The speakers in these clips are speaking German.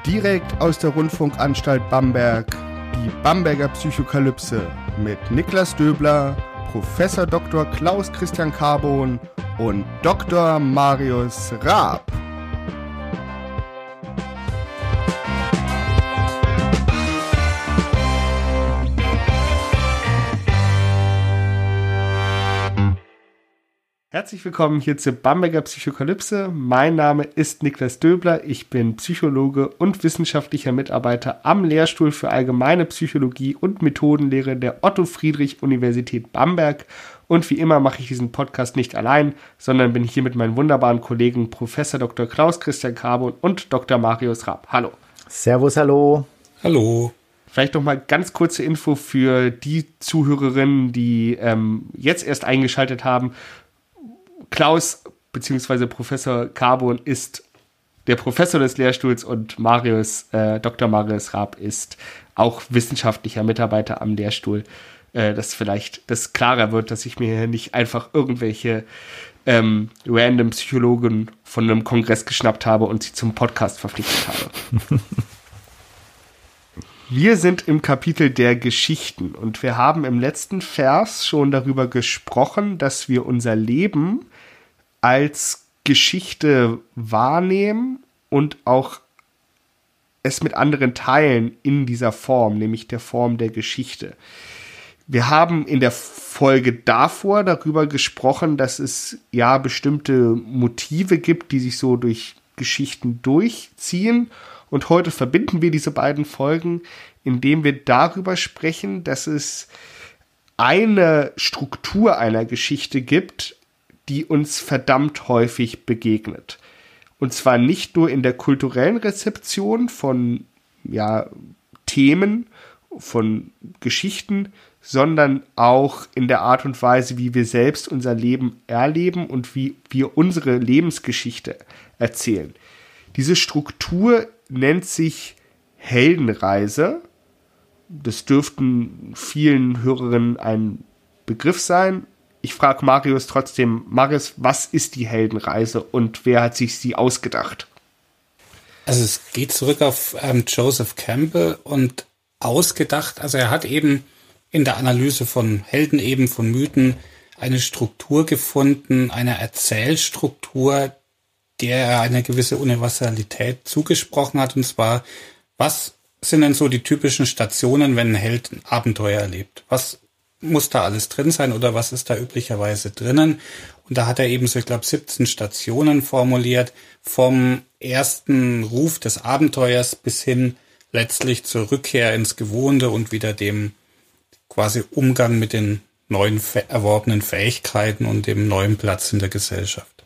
Direkt aus der Rundfunkanstalt Bamberg, die Bamberger Psychokalypse mit Niklas Döbler, Professor Dr. Klaus Christian Carbon und Dr. Marius Raab. Herzlich willkommen hier zur Bamberger Psychokalypse. Mein Name ist Niklas Döbler. Ich bin Psychologe und wissenschaftlicher Mitarbeiter am Lehrstuhl für Allgemeine Psychologie und Methodenlehre der Otto-Friedrich-Universität Bamberg. Und wie immer mache ich diesen Podcast nicht allein, sondern bin hier mit meinen wunderbaren Kollegen Professor Dr. Klaus Christian Carbon und Dr. Marius Raab. Hallo. Servus, hallo. Hallo. Vielleicht noch mal ganz kurze Info für die Zuhörerinnen, die jetzt erst eingeschaltet haben. Klaus bzw. Professor Carbon ist der Professor des Lehrstuhls und Dr. Marius Raab ist auch wissenschaftlicher Mitarbeiter am Lehrstuhl. Dass vielleicht das klarer wird, dass ich mir hier nicht einfach irgendwelche random Psychologen von einem Kongress geschnappt habe und sie zum Podcast verpflichtet habe. Wir sind im Kapitel der Geschichten und wir haben im letzten Vers schon darüber gesprochen, dass wir unser Leben als Geschichte wahrnehmen und auch es mit anderen teilen in dieser Form, nämlich der Form der Geschichte. Wir haben in der Folge davor darüber gesprochen, dass es ja bestimmte Motive gibt, die sich so durch Geschichten durchziehen. Und heute verbinden wir diese beiden Folgen, indem wir darüber sprechen, dass es eine Struktur einer Geschichte gibt, die uns verdammt häufig begegnet. Und zwar nicht nur in der kulturellen Rezeption von Themen, von Geschichten, sondern auch in der Art und Weise, wie wir selbst unser Leben erleben und wie wir unsere Lebensgeschichte erzählen. Diese Struktur nennt sich Heldenreise. Das dürften vielen Hörerinnen ein Begriff sein. Ich frage Marius trotzdem, Marius, was ist die Heldenreise und wer hat sich sie ausgedacht? Also es geht zurück auf Joseph Campbell und ausgedacht, also er hat eben in der Analyse von Helden, eben von Mythen, eine Struktur gefunden, eine Erzählstruktur, der er eine gewisse Universalität zugesprochen hat, und zwar, was sind denn so die typischen Stationen, wenn ein Held ein Abenteuer erlebt? Was muss da alles drin sein oder was ist da üblicherweise drinnen? Und da hat er eben so, ich glaube, 17 Stationen formuliert, vom ersten Ruf des Abenteuers bis hin letztlich zur Rückkehr ins Gewohnte und wieder dem quasi Umgang mit den neuen erworbenen Fähigkeiten und dem neuen Platz in der Gesellschaft.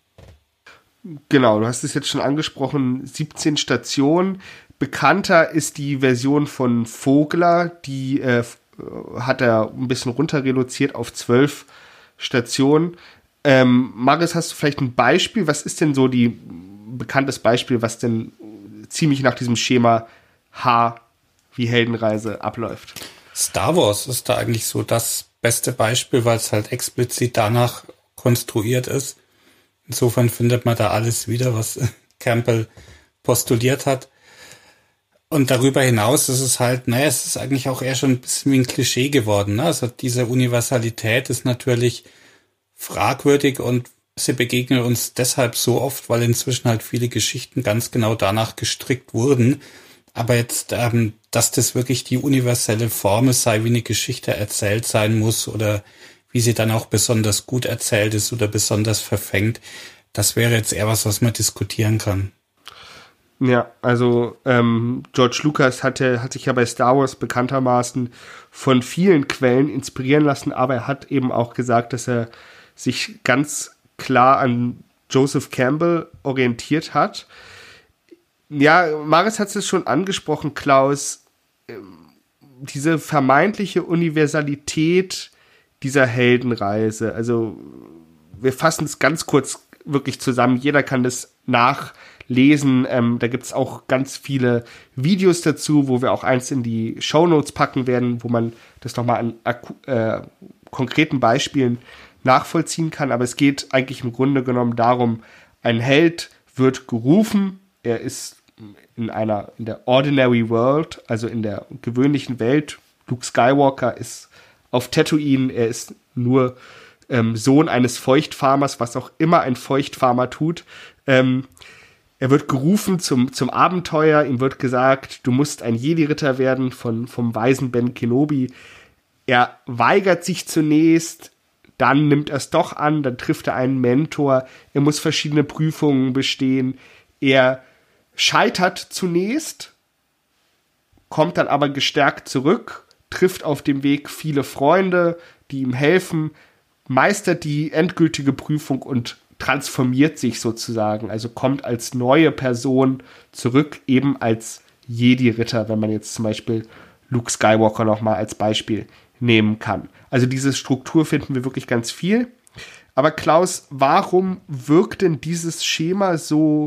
Genau, du hast es jetzt schon angesprochen, 17 Stationen. Bekannter ist die Version von Vogler, die hat er ein bisschen runter reduziert auf 12 Stationen. Marius, hast du vielleicht ein Beispiel? Was ist denn so die bekanntes Beispiel, was denn ziemlich nach diesem Schema H wie Heldenreise abläuft? Star Wars ist da eigentlich so das beste Beispiel, weil es halt explizit danach konstruiert ist. Insofern findet man da alles wieder, was Campbell postuliert hat. Und darüber hinaus ist es halt, es ist eigentlich auch eher schon ein bisschen wie ein Klischee geworden. Ne? Also diese Universalität ist natürlich fragwürdig und sie begegnen uns deshalb so oft, weil inzwischen halt viele Geschichten ganz genau danach gestrickt wurden. Aber jetzt, dass das wirklich die universelle Formel sei, wie eine Geschichte erzählt sein muss oder wie sie dann auch besonders gut erzählt ist oder besonders verfängt, das wäre jetzt eher was man diskutieren kann. Ja, also George Lucas hat sich ja bei Star Wars bekanntermaßen von vielen Quellen inspirieren lassen, aber er hat eben auch gesagt, dass er sich ganz klar an Joseph Campbell orientiert hat. Ja, Marius hat es schon angesprochen, Klaus, diese vermeintliche Universalität dieser Heldenreise. Also wir fassen es ganz kurz wirklich zusammen. Jeder kann das nachlesen. Da gibt es auch ganz viele Videos dazu, wo wir auch eins in die Shownotes packen werden, wo man das nochmal an konkreten Beispielen nachvollziehen kann. Aber es geht eigentlich im Grunde genommen darum, ein Held wird gerufen, er ist in der Ordinary World, also in der gewöhnlichen Welt. Luke Skywalker ist auf Tatooine, er ist nur Sohn eines Feuchtfarmers, was auch immer ein Feuchtfarmer tut. Er wird gerufen zum Abenteuer, ihm wird gesagt, du musst ein Jedi-Ritter werden vom weisen Ben Kenobi. Er weigert sich zunächst, dann nimmt er es doch an, dann trifft er einen Mentor, er muss verschiedene Prüfungen bestehen, er scheitert zunächst, kommt dann aber gestärkt zurück, trifft auf dem Weg viele Freunde, die ihm helfen, meistert die endgültige Prüfung und transformiert sich sozusagen, also kommt als neue Person zurück, eben als Jedi-Ritter, wenn man jetzt zum Beispiel Luke Skywalker nochmal als Beispiel nehmen kann. Also diese Struktur finden wir wirklich ganz viel. Aber Klaus, warum wirkt denn dieses Schema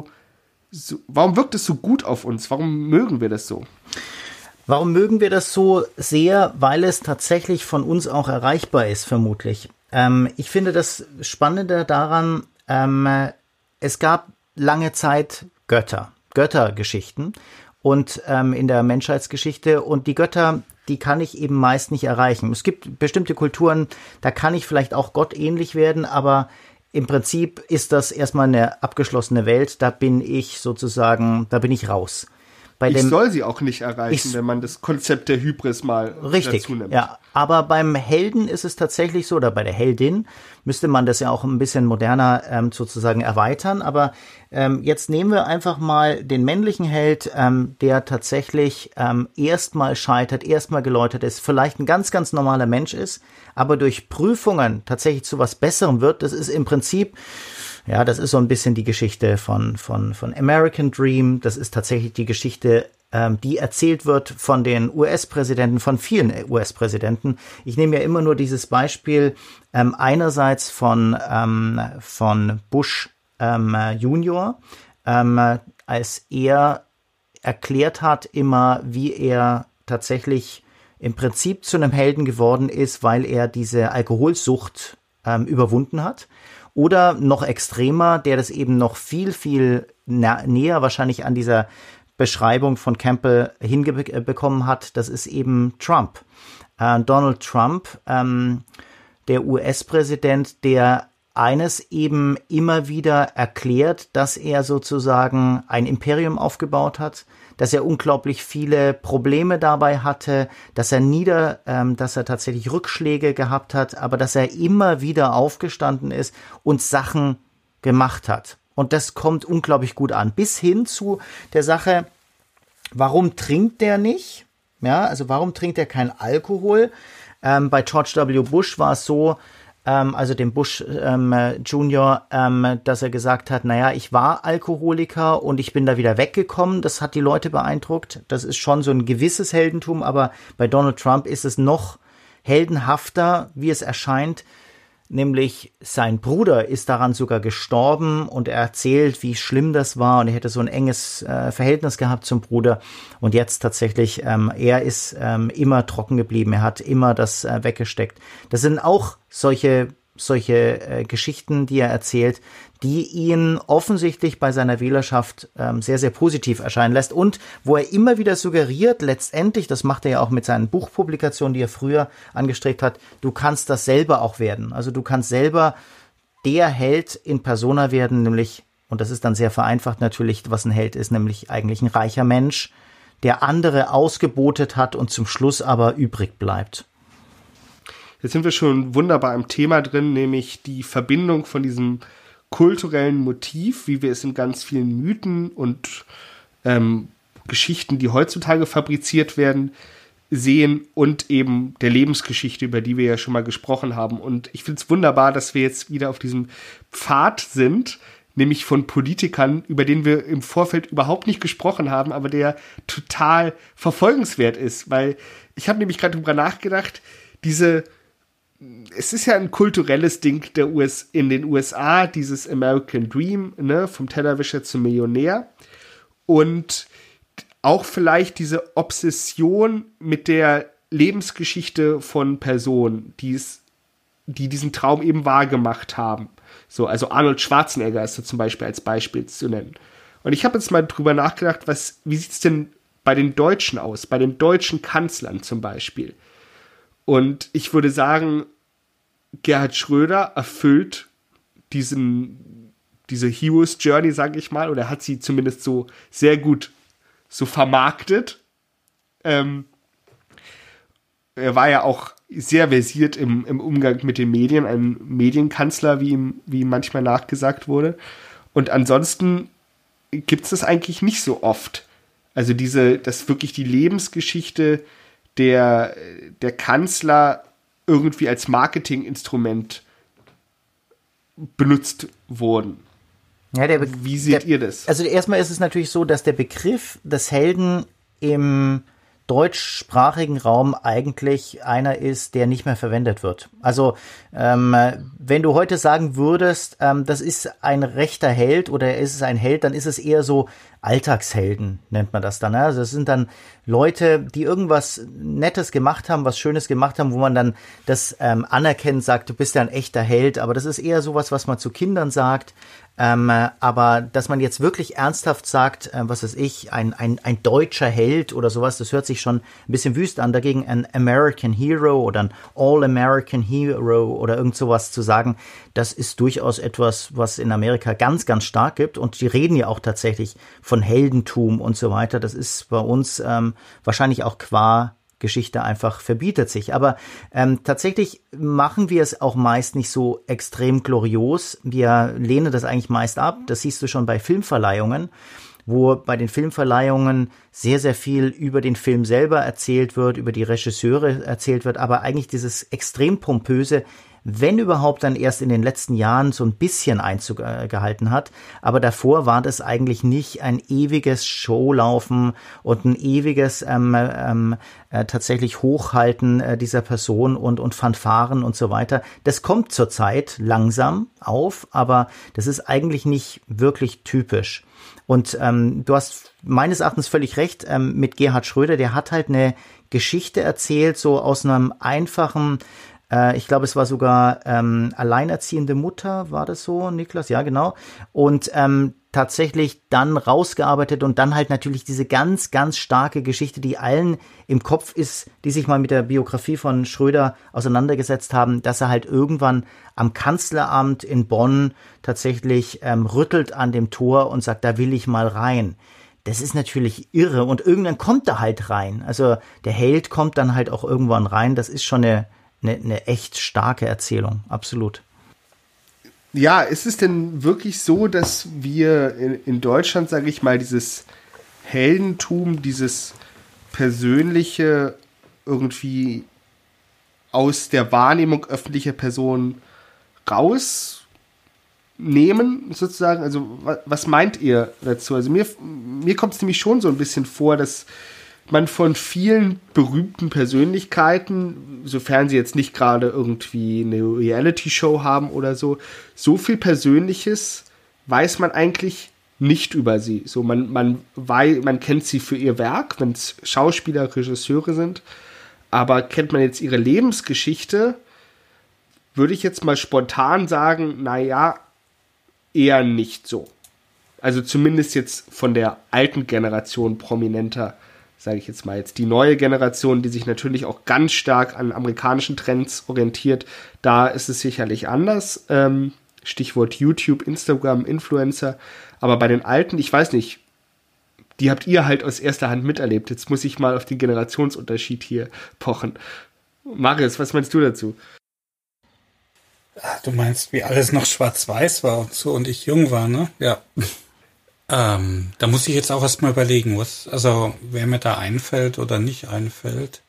warum wirkt es so gut auf uns? Warum mögen wir das so? Warum mögen wir das so sehr? Weil es tatsächlich von uns auch erreichbar ist, vermutlich. Ich finde das Spannende daran, es gab lange Zeit Göttergeschichten und in der Menschheitsgeschichte, und die Götter, die kann ich eben meist nicht erreichen. Es gibt bestimmte Kulturen, da kann ich vielleicht auch Gott ähnlich werden, aber im Prinzip ist das erstmal eine abgeschlossene Welt, da bin ich raus. Ich soll sie auch nicht erreichen, wenn man das Konzept der Hybris mal dazu nimmt. Ja, aber beim Helden ist es tatsächlich so, oder bei der Heldin müsste man das ja auch ein bisschen moderner sozusagen erweitern. Aber jetzt nehmen wir einfach mal den männlichen Held, der tatsächlich erstmal scheitert, erstmal geläutert ist, vielleicht ein ganz, ganz normaler Mensch ist, aber durch Prüfungen tatsächlich zu was Besserem wird. Das ist im Prinzip... Ja, das ist so ein bisschen die Geschichte von American Dream. Das ist tatsächlich die Geschichte, die erzählt wird von den US-Präsidenten, von vielen US-Präsidenten. Ich nehme ja immer nur dieses Beispiel einerseits von Bush Junior, als er erklärt hat immer, wie er tatsächlich im Prinzip zu einem Helden geworden ist, weil er diese Alkoholsucht überwunden hat. Oder noch extremer, der das eben noch viel, viel näher wahrscheinlich an dieser Beschreibung von Campbell hinbekommen hat, das ist eben Trump. Donald Trump, der US-Präsident, der eines eben immer wieder erklärt, dass er sozusagen ein Imperium aufgebaut hat, dass er unglaublich viele Probleme dabei hatte, dass er tatsächlich Rückschläge gehabt hat, aber dass er immer wieder aufgestanden ist und Sachen gemacht hat. Und das kommt unglaublich gut an. Bis hin zu der Sache, warum trinkt der nicht? Ja, also warum trinkt er kein Alkohol? Bei George W. Bush war es so, also dem Bush Junior, dass er gesagt hat, naja, ich war Alkoholiker und ich bin da wieder weggekommen. Das hat die Leute beeindruckt. Das ist schon so ein gewisses Heldentum, aber bei Donald Trump ist es noch heldenhafter, wie es erscheint. Nämlich sein Bruder ist daran sogar gestorben und er erzählt, wie schlimm das war und er hätte so ein enges Verhältnis gehabt zum Bruder und jetzt tatsächlich, er ist immer trocken geblieben, er hat immer das weggesteckt. Das sind auch solche Geschichten, die er erzählt, die ihn offensichtlich bei seiner Wählerschaft sehr, sehr positiv erscheinen lässt und wo er immer wieder suggeriert, letztendlich, das macht er ja auch mit seinen Buchpublikationen, die er früher angestrebt hat, du kannst das selber auch werden. Also du kannst selber der Held in Persona werden, nämlich, und das ist dann sehr vereinfacht natürlich, was ein Held ist, nämlich eigentlich ein reicher Mensch, der andere ausgebotet hat und zum Schluss aber übrig bleibt. Jetzt sind wir schon wunderbar im Thema drin, nämlich die Verbindung von diesem kulturellen Motiv, wie wir es in ganz vielen Mythen und Geschichten, die heutzutage fabriziert werden, sehen und eben der Lebensgeschichte, über die wir ja schon mal gesprochen haben. Und ich finde es wunderbar, dass wir jetzt wieder auf diesem Pfad sind, nämlich von Politikern, über den wir im Vorfeld überhaupt nicht gesprochen haben, aber der total verfolgenswert ist, weil ich habe nämlich gerade drüber nachgedacht, es ist ja ein kulturelles Ding in den USA, dieses American Dream, ne, vom Tellerwäscher zum Millionär. Und auch vielleicht diese Obsession mit der Lebensgeschichte von Personen, die diesen Traum eben wahrgemacht haben. So, also Arnold Schwarzenegger ist da zum Beispiel als Beispiel zu nennen. Und ich habe jetzt mal drüber nachgedacht, wie sieht es denn bei den Deutschen aus, bei den deutschen Kanzlern zum Beispiel. Und ich würde sagen, Gerhard Schröder erfüllt diese Hero's Journey, sage ich mal, oder hat sie zumindest so sehr gut so vermarktet. Er war ja auch sehr versiert im Umgang mit den Medien, ein Medienkanzler, wie ihm manchmal nachgesagt wurde. Und ansonsten gibt es das eigentlich nicht so oft. Also dass wirklich die Lebensgeschichte der Kanzler irgendwie als Marketinginstrument benutzt wurden. Ja, wie seht ihr das? Also erstmal ist es natürlich so, dass der Begriff des Helden im deutschsprachigen Raum eigentlich einer ist, der nicht mehr verwendet wird. Also wenn du heute sagen würdest, das ist ein rechter Held oder ist es ein Held, dann ist es eher so Alltagshelden, nennt man das dann. Also das sind dann Leute, die irgendwas Nettes gemacht haben, was Schönes gemacht haben, wo man dann das anerkennt, sagt, du bist ja ein echter Held, aber das ist eher sowas, was man zu Kindern sagt. Aber dass man jetzt wirklich ernsthaft sagt, was weiß ich, ein deutscher Held oder sowas, das hört sich schon ein bisschen wüst an. Dagegen ein American Hero oder ein All-American Hero oder irgend sowas zu sagen, das ist durchaus etwas, was in Amerika ganz, ganz stark gibt. Und die reden ja auch tatsächlich von Heldentum und so weiter. Das ist bei uns wahrscheinlich auch qua Geschichte einfach verbietet sich. Aber tatsächlich machen wir es auch meist nicht so extrem glorios. Wir lehnen das eigentlich meist ab. Das siehst du schon bei Filmverleihungen, wo bei den Filmverleihungen sehr, sehr viel über den Film selber erzählt wird, über die Regisseure erzählt wird, aber eigentlich dieses extrem pompöse, wenn überhaupt dann erst in den letzten Jahren so ein bisschen Einzug gehalten hat. Aber davor war das eigentlich nicht ein ewiges Showlaufen und ein ewiges tatsächlich Hochhalten dieser Person und Fanfaren und so weiter. Das kommt zurzeit langsam auf, aber das ist eigentlich nicht wirklich typisch. Und du hast meines Erachtens völlig recht mit Gerhard Schröder. Der hat halt eine Geschichte erzählt, so aus einem einfachen, ich glaube, es war sogar alleinerziehende Mutter, war das so, Niklas? Ja, genau. Und tatsächlich dann rausgearbeitet und dann halt natürlich diese ganz, ganz starke Geschichte, die allen im Kopf ist, die sich mal mit der Biografie von Schröder auseinandergesetzt haben, dass er halt irgendwann am Kanzleramt in Bonn tatsächlich rüttelt an dem Tor und sagt, da will ich mal rein. Das ist natürlich irre und irgendwann kommt er halt rein. Also der Held kommt dann halt auch irgendwann rein. Das ist schon eine echt starke Erzählung, absolut. Ja, ist es denn wirklich so, dass wir in Deutschland, sage ich mal, dieses Heldentum, dieses Persönliche irgendwie aus der Wahrnehmung öffentlicher Personen rausnehmen, sozusagen? Also was meint ihr dazu? Also mir kommt es nämlich schon so ein bisschen vor, dass man von vielen berühmten Persönlichkeiten, sofern sie jetzt nicht gerade irgendwie eine Reality-Show haben oder so viel Persönliches weiß man eigentlich nicht über sie. So, man kennt sie für ihr Werk, wenn es Schauspieler, Regisseure sind, aber kennt man jetzt ihre Lebensgeschichte, würde ich jetzt mal spontan sagen, naja, eher nicht so. Also zumindest jetzt von der alten Generation prominenter, sage ich jetzt mal jetzt, die neue Generation, die sich natürlich auch ganz stark an amerikanischen Trends orientiert, da ist es sicherlich anders. Stichwort YouTube, Instagram, Influencer. Aber bei den Alten, ich weiß nicht, die habt ihr halt aus erster Hand miterlebt. Jetzt muss ich mal auf den Generationsunterschied hier pochen. Marius, was meinst du dazu? Du meinst, wie alles noch schwarz-weiß war und so und ich jung war, ne? Ja. Da muss ich jetzt auch erstmal überlegen, wer mir da einfällt oder nicht einfällt.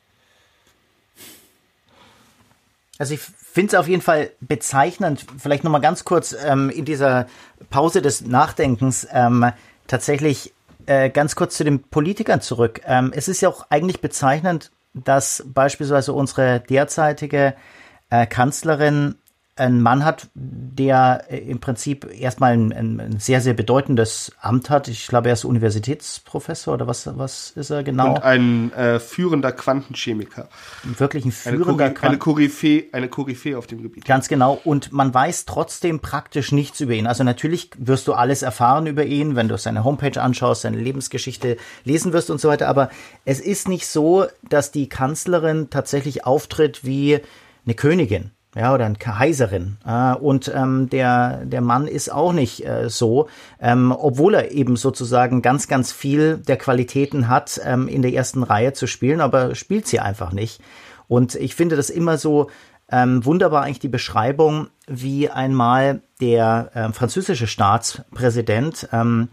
Also ich finde es auf jeden Fall bezeichnend, vielleicht nochmal ganz kurz in dieser Pause des Nachdenkens tatsächlich ganz kurz zu den Politikern zurück. Es ist ja auch eigentlich bezeichnend, dass beispielsweise unsere derzeitige Kanzlerin ein Mann hat, der im Prinzip erstmal ein sehr, sehr bedeutendes Amt hat. Ich glaube, er ist Universitätsprofessor oder was ist er genau? Und ein führender Quantenchemiker. Wirklich ein führender eine Koryphäe auf dem Gebiet. Ganz genau. Und man weiß trotzdem praktisch nichts über ihn. Also natürlich wirst du alles erfahren über ihn, wenn du seine Homepage anschaust, seine Lebensgeschichte lesen wirst und so weiter. Aber es ist nicht so, dass die Kanzlerin tatsächlich auftritt wie eine Königin. Ja, oder eine Kaiserin. Und der Mann ist auch nicht so, obwohl er eben sozusagen ganz, ganz viel der Qualitäten hat, in der ersten Reihe zu spielen, aber spielt sie einfach nicht. Und ich finde das immer so wunderbar eigentlich die Beschreibung, wie einmal der französische Staatspräsident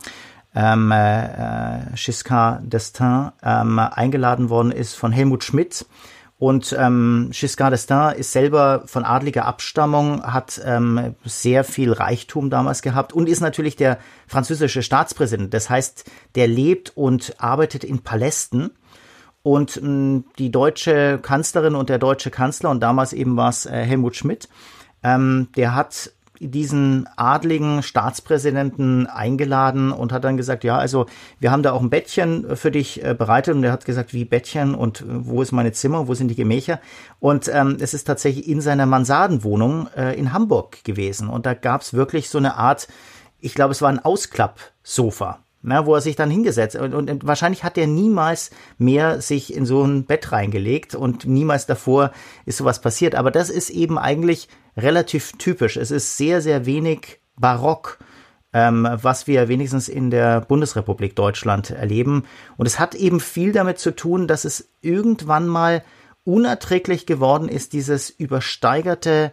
Giscard d'Estaing eingeladen worden ist von Helmut Schmidt. Und Giscard d'Estaing ist selber von adliger Abstammung, hat sehr viel Reichtum damals gehabt und ist natürlich der französische Staatspräsident. Das heißt, der lebt und arbeitet in Palästen. Und die deutsche Kanzlerin und der deutsche Kanzler, und damals eben war es Helmut Schmidt, der hat diesen adligen Staatspräsidenten eingeladen und hat dann gesagt, ja, also wir haben da auch ein Bettchen für dich bereitet. Und er hat gesagt, wie Bettchen und wo ist meine Zimmer, wo sind die Gemächer? Und es ist tatsächlich in seiner Mansardenwohnung in Hamburg gewesen. Und da gab es wirklich so eine Art, ich glaube, es war ein Ausklappsofa. Ja, wo er sich dann hingesetzt und wahrscheinlich hat er niemals mehr sich in so ein Bett reingelegt und niemals davor ist sowas passiert. Aber das ist eben eigentlich relativ typisch. Es ist sehr, sehr wenig barock, was wir wenigstens in der Bundesrepublik Deutschland erleben. Und es hat eben viel damit zu tun, dass es irgendwann mal unerträglich geworden ist, dieses übersteigerte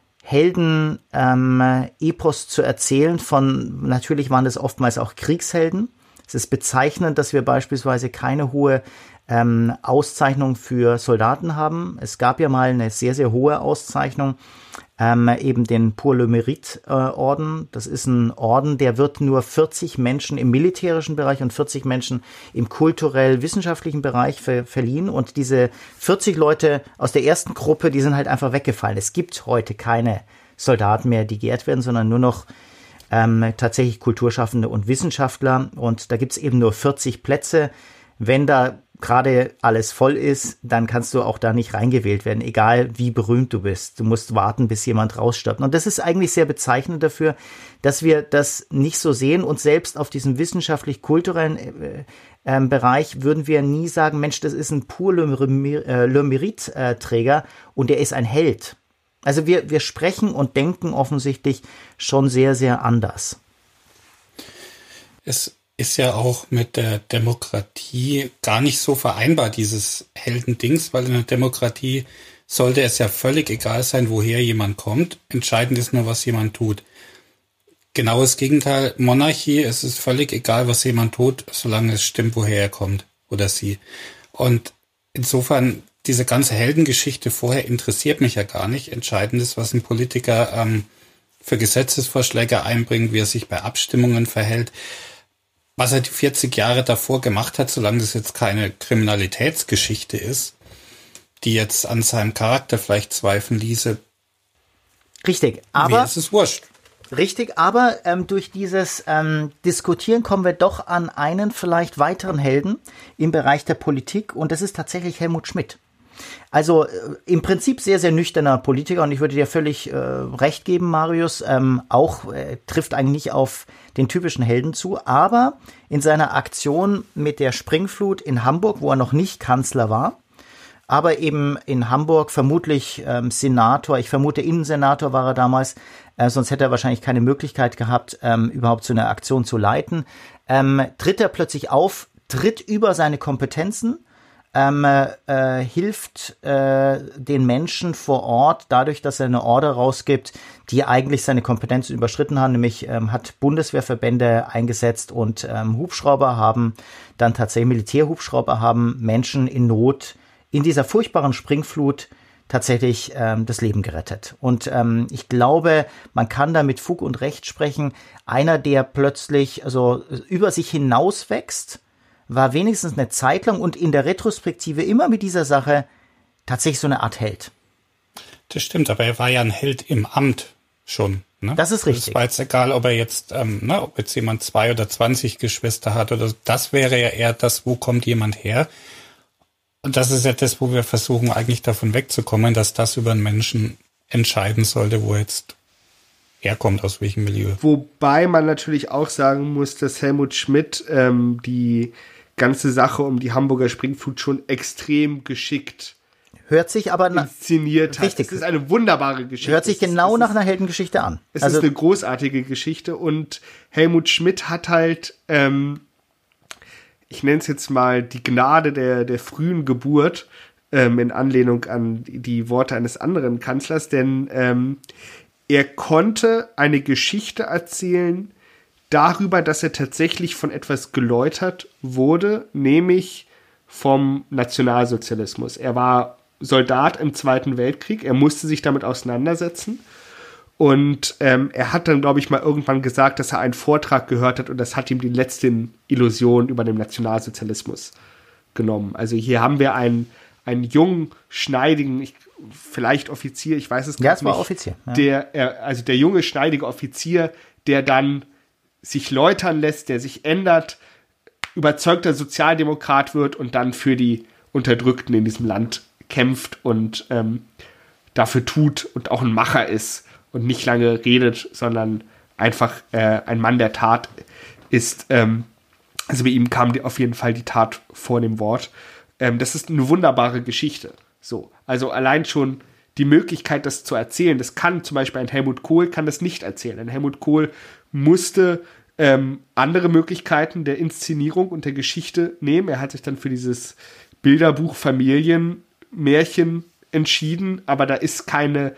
Helden-Epos zu erzählen natürlich waren das oftmals auch Kriegshelden. Es ist bezeichnend, dass wir beispielsweise keine hohe Auszeichnung für Soldaten haben. Es gab ja mal eine sehr, sehr hohe Auszeichnung, eben den Pour le Mérite Orden. Das ist ein Orden, der wird nur 40 Menschen im militärischen Bereich und 40 Menschen im kulturell-wissenschaftlichen Bereich verliehen. Und diese 40 Leute aus der ersten Gruppe, die sind halt einfach weggefallen. Es gibt heute keine Soldaten mehr, die geehrt werden, sondern nur noch tatsächlich Kulturschaffende und Wissenschaftler. Und da gibt's eben nur 40 Plätze. Wenn da gerade alles voll ist, dann kannst du auch da nicht reingewählt werden, egal wie berühmt du bist. Du musst warten, bis jemand rausstirbt. Und das ist eigentlich sehr bezeichnend dafür, dass wir das nicht so sehen. Und selbst auf diesem wissenschaftlich-kulturellen Bereich würden wir nie sagen, Mensch, das ist ein Pour le Mérite Träger und der ist ein Held. Also wir sprechen und denken offensichtlich schon sehr, sehr anders. Es ist ja auch mit der Demokratie gar nicht so vereinbar, dieses Heldendings, weil in der Demokratie sollte es ja völlig egal sein, woher jemand kommt. Entscheidend ist nur, was jemand tut. Genaues Gegenteil, Monarchie, es ist völlig egal, was jemand tut, solange es stimmt, woher er kommt oder sie. Und insofern, diese ganze Heldengeschichte vorher interessiert mich ja gar nicht. Entscheidend ist, was ein Politiker für Gesetzesvorschläge einbringt, wie er sich bei Abstimmungen verhält. Was er die 40 Jahre davor gemacht hat, solange das jetzt keine Kriminalitätsgeschichte ist, die jetzt an seinem Charakter vielleicht zweifeln ließe. Richtig, aber mir ist es wurscht. Richtig, aber durch dieses Diskutieren kommen wir doch an einen vielleicht weiteren Helden im Bereich der Politik und das ist tatsächlich Helmut Schmidt. Also im Prinzip sehr, sehr nüchterner Politiker und ich würde dir völlig recht geben, Marius, trifft eigentlich nicht auf den typischen Helden zu, aber in seiner Aktion mit der Springflut in Hamburg, wo er noch nicht Kanzler war, aber eben in Hamburg vermutlich Senator, ich vermute Innensenator war er damals, sonst hätte er wahrscheinlich keine Möglichkeit gehabt, überhaupt so eine Aktion zu leiten, tritt er plötzlich auf, tritt über seine Kompetenzen, hilft den Menschen vor Ort dadurch, dass er eine Order rausgibt, die eigentlich seine Kompetenzen überschritten haben, nämlich hat Bundeswehrverbände eingesetzt und Hubschrauber haben, dann tatsächlich Militärhubschrauber haben Menschen in Not in dieser furchtbaren Springflut tatsächlich das Leben gerettet. Und ich glaube, man kann da mit Fug und Recht sprechen, einer, der plötzlich also über sich hinaus wächst, war wenigstens eine Zeit lang und in der Retrospektive immer mit dieser Sache tatsächlich so eine Art Held. Das stimmt, aber er war ja ein Held im Amt schon. Ne? Das ist richtig. Es war jetzt egal, ob er jetzt, ob jetzt jemand 2 oder 20 Geschwister hat oder so. Das wäre ja eher das, wo kommt jemand her? Und das ist ja das, wo wir versuchen, eigentlich davon wegzukommen, dass das über einen Menschen entscheiden sollte, wo er jetzt herkommt, aus welchem Milieu. Wobei man natürlich auch sagen muss, dass Helmut Schmidt die ganze Sache um die Hamburger Springflut schon extrem geschickt hört sich aber inszeniert hat. Richtig. Es ist eine wunderbare Geschichte. Hört sich genau nach einer Heldengeschichte an. Es ist eine großartige Geschichte und Helmut Schmidt hat halt, ich nenne es jetzt mal die Gnade der frühen Geburt, in Anlehnung an die Worte eines anderen Kanzlers, denn er konnte eine Geschichte erzählen darüber, dass er tatsächlich von etwas geläutert wurde, nämlich vom Nationalsozialismus. Er war Soldat im Zweiten Weltkrieg, er musste sich damit auseinandersetzen und er hat dann, glaube ich, mal irgendwann gesagt, dass er einen Vortrag gehört hat und das hat ihm die letzten Illusionen über den Nationalsozialismus genommen. Also hier haben wir einen jungen, schneidigen, vielleicht Offizier, ich weiß es gar nicht. Ja, es war Offizier. Ja. Also der junge, schneidige Offizier, der dann sich läutern lässt, der sich ändert, überzeugter Sozialdemokrat wird und dann für die Unterdrückten in diesem Land kämpft und dafür tut und auch ein Macher ist und nicht lange redet, sondern einfach ein Mann der Tat ist. Also bei ihm kam auf jeden Fall die Tat vor dem Wort. Das ist eine wunderbare Geschichte. So, also allein schon die Möglichkeit, das zu erzählen, das kann zum Beispiel ein Helmut Kohl kann das nicht erzählen. Ein Helmut Kohl musste andere Möglichkeiten der Inszenierung und der Geschichte nehmen. Er hat sich dann für dieses Bilderbuch Familienmärchen entschieden, aber da ist keine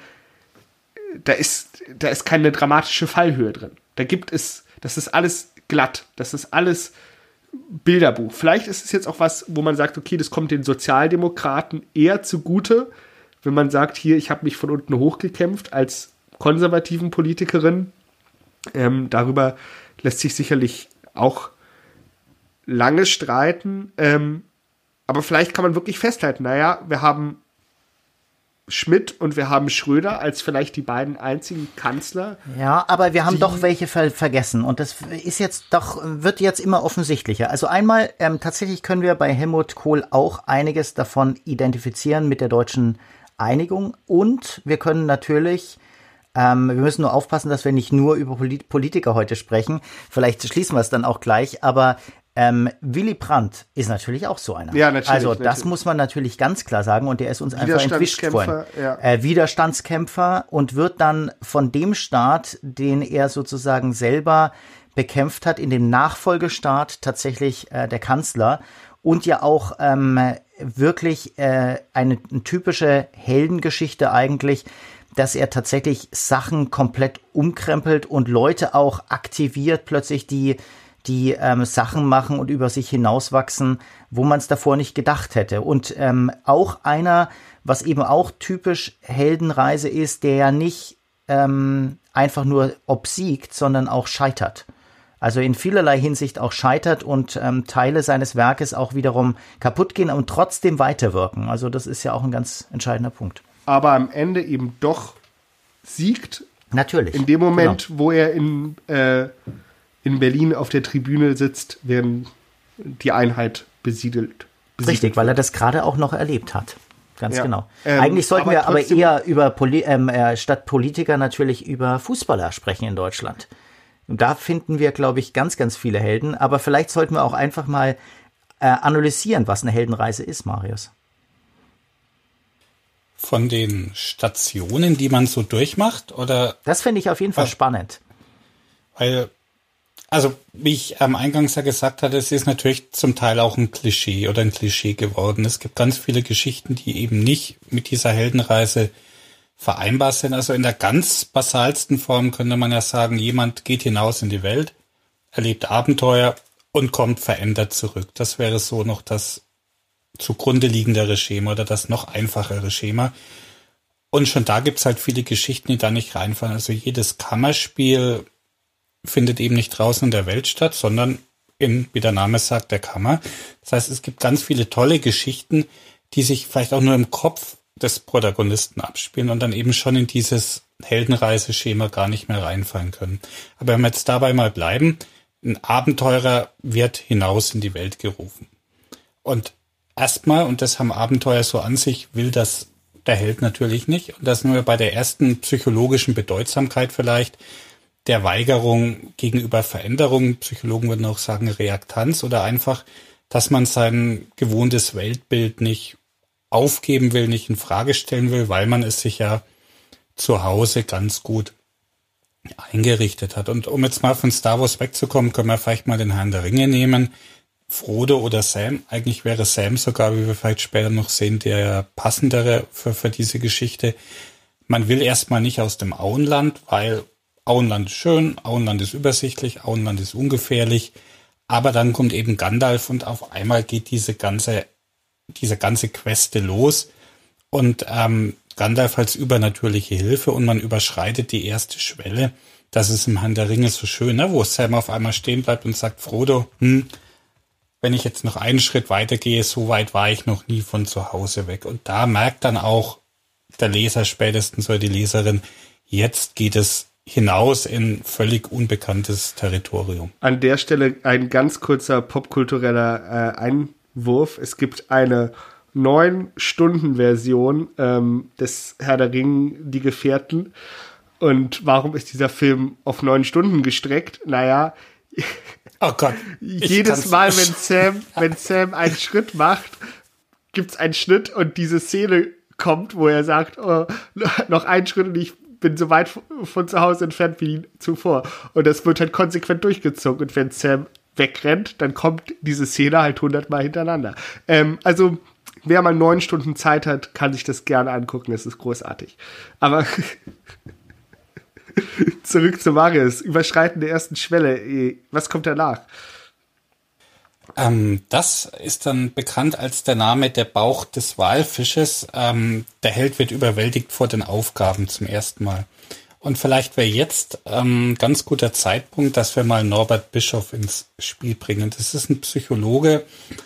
dramatische Fallhöhe drin. Das ist alles glatt, das ist alles Bilderbuch. Vielleicht ist es jetzt auch was, wo man sagt, okay, das kommt den Sozialdemokraten eher zugute, wenn man sagt, hier, ich habe mich von unten hochgekämpft als konservativen Politikerin. Darüber lässt sich sicherlich auch lange streiten. Aber vielleicht kann man wirklich festhalten, naja, wir haben Schmidt und wir haben Schröder als vielleicht die beiden einzigen Kanzler. Ja, aber wir haben doch welche vergessen und das wird jetzt immer offensichtlicher. Also einmal, tatsächlich können wir bei Helmut Kohl auch einiges davon identifizieren mit der deutschen Einigung und wir können natürlich, wir müssen nur aufpassen, dass wir nicht nur über Politiker heute sprechen. Vielleicht schließen wir es dann auch gleich, aber Willy Brandt ist natürlich auch so einer. Ja, natürlich. Also das muss man natürlich ganz klar sagen und der ist uns einfach entwischt vorhin. Ja. Widerstandskämpfer und wird dann von dem Staat, den er sozusagen selber bekämpft hat, in dem Nachfolgestaat tatsächlich der Kanzler und ja auch wirklich eine typische Heldengeschichte eigentlich, dass er tatsächlich Sachen komplett umkrempelt und Leute auch aktiviert, plötzlich die Sachen machen und über sich hinauswachsen, wo man es davor nicht gedacht hätte. Und auch einer, was eben auch typisch Heldenreise ist, der ja nicht einfach nur obsiegt, sondern auch scheitert. Also in vielerlei Hinsicht auch scheitert und Teile seines Werkes auch wiederum kaputt gehen und trotzdem weiterwirken. Also das ist ja auch ein ganz entscheidender Punkt. Aber am Ende eben doch siegt. Natürlich. In dem Moment, wo er in Berlin auf der Tribüne sitzt, werden die Einheit besiedelt. Richtig, weil er das gerade auch noch erlebt hat. Ganz genau. Eigentlich sollten wir aber eher über statt Politiker natürlich über Fußballer sprechen in Deutschland. Und da finden wir, glaube ich, ganz, ganz viele Helden. Aber vielleicht sollten wir auch einfach mal analysieren, was eine Heldenreise ist, Marius. Von den Stationen, die man so durchmacht, oder? Das finde ich auf jeden Fall spannend. Weil, also wie ich eingangs ja gesagt hatte, es ist natürlich zum Teil auch ein Klischee oder ein Klischee geworden. Es gibt ganz viele Geschichten, die eben nicht mit dieser Heldenreise vereinbar sind. Also in der ganz basalsten Form könnte man ja sagen, jemand geht hinaus in die Welt, erlebt Abenteuer und kommt verändert zurück. Das wäre so noch das zugrunde liegendere Schema oder das noch einfachere Schema. Und schon da gibt's halt viele Geschichten, die da nicht reinfallen. Also jedes Kammerspiel findet eben nicht draußen in der Welt statt, sondern in, wie der Name sagt, der Kammer. Das heißt, es gibt ganz viele tolle Geschichten, die sich vielleicht auch nur im Kopf des Protagonisten abspielen und dann eben schon in dieses Heldenreiseschema gar nicht mehr reinfallen können. Aber wenn wir jetzt dabei mal bleiben, ein Abenteurer wird hinaus in die Welt gerufen. Und erstmal, und das haben Abenteuer so an sich, will das der Held natürlich nicht. Und das sind wir bei der ersten psychologischen Bedeutsamkeit vielleicht, der Weigerung gegenüber Veränderungen. Psychologen würden auch sagen Reaktanz oder einfach, dass man sein gewohntes Weltbild nicht aufgeben will, nicht in Frage stellen will, weil man es sich ja zu Hause ganz gut eingerichtet hat. Und um jetzt mal von Star Wars wegzukommen, können wir vielleicht mal den Herrn der Ringe nehmen. Frodo oder Sam. Eigentlich wäre Sam sogar, wie wir vielleicht später noch sehen, der passendere für diese Geschichte. Man will erstmal nicht aus dem Auenland, weil Auenland ist schön, Auenland ist übersichtlich, Auenland ist ungefährlich. Aber dann kommt eben Gandalf und auf einmal geht diese ganze Queste los. Und Gandalf als übernatürliche Hilfe und man überschreitet die erste Schwelle. Das ist im Herrn der Ringe so schön, ne? Wo Sam auf einmal stehen bleibt und sagt, Frodo, wenn ich jetzt noch einen Schritt weitergehe, so weit war ich noch nie von zu Hause weg. Und da merkt dann auch der Leser spätestens oder die Leserin, jetzt geht es hinaus in völlig unbekanntes Territorium. An der Stelle ein ganz kurzer popkultureller Einwurf. Es gibt eine 9-Stunden-Version des Herr der Ringe, die Gefährten. Und warum ist dieser Film auf 9 Stunden gestreckt? Naja, oh Gott. Jedes Mal, wenn Sam einen Schritt macht, gibt's einen Schnitt und diese Szene kommt, wo er sagt, oh, noch einen Schritt und ich bin so weit von zu Hause entfernt wie zuvor. Und das wird halt konsequent durchgezogen. Und wenn Sam wegrennt, dann kommt diese Szene halt 100-mal hintereinander. Also, wer mal 9 Stunden Zeit hat, kann sich das gerne angucken. Das ist großartig. Aber zurück zu Marius. Überschreiten der ersten Schwelle. Was kommt danach? Das ist dann bekannt als der Name der Bauch des Walfisches. Der Held wird überwältigt vor den Aufgaben zum ersten Mal. Und vielleicht wäre jetzt ganz guter Zeitpunkt, dass wir mal Norbert Bischoff ins Spiel bringen. Das ist ein Psychologe.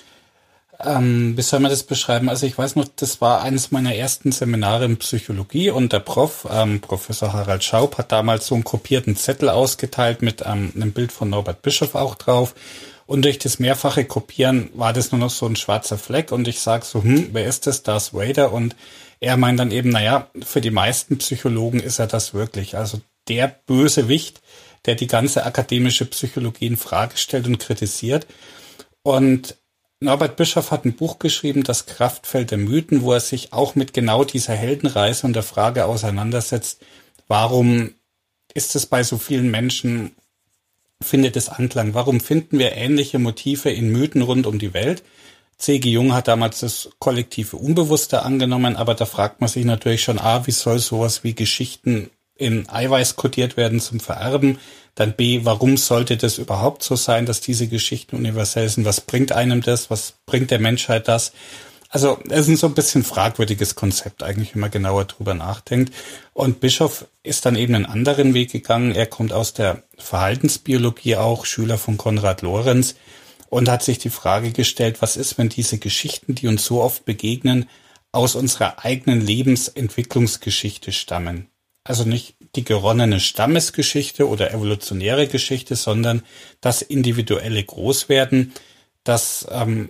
Wie soll man das beschreiben? Also ich weiß noch, das war eines meiner ersten Seminare in Psychologie und der Professor Harald Schaub, hat damals so einen kopierten Zettel ausgeteilt mit einem Bild von Norbert Bischoff auch drauf. Und durch das mehrfache Kopieren war das nur noch so ein schwarzer Fleck und ich sag so, wer ist das? Darth Vader. Und er meint dann eben, naja, für die meisten Psychologen ist er das wirklich. Also der Bösewicht, der die ganze akademische Psychologie in Frage stellt und kritisiert. Und Norbert Bischoff hat ein Buch geschrieben, Das Kraftfeld der Mythen, wo er sich auch mit genau dieser Heldenreise und der Frage auseinandersetzt, warum ist es bei so vielen Menschen, findet es Anklang? Warum finden wir ähnliche Motive in Mythen rund um die Welt? C.G. Jung hat damals das kollektive Unbewusste angenommen, aber da fragt man sich natürlich schon, wie soll sowas wie Geschichten in Eiweiß kodiert werden zum Vererben? Dann B, warum sollte das überhaupt so sein, dass diese Geschichten universell sind? Was bringt einem das? Was bringt der Menschheit das? Also es ist so ein bisschen fragwürdiges Konzept eigentlich, wenn man genauer drüber nachdenkt. Und Bischoff ist dann eben einen anderen Weg gegangen. Er kommt aus der Verhaltensbiologie auch, Schüler von Konrad Lorenz, und hat sich die Frage gestellt, was ist, wenn diese Geschichten, die uns so oft begegnen, aus unserer eigenen Lebensentwicklungsgeschichte stammen? Also nicht die geronnene Stammesgeschichte oder evolutionäre Geschichte, sondern das individuelle Großwerden, das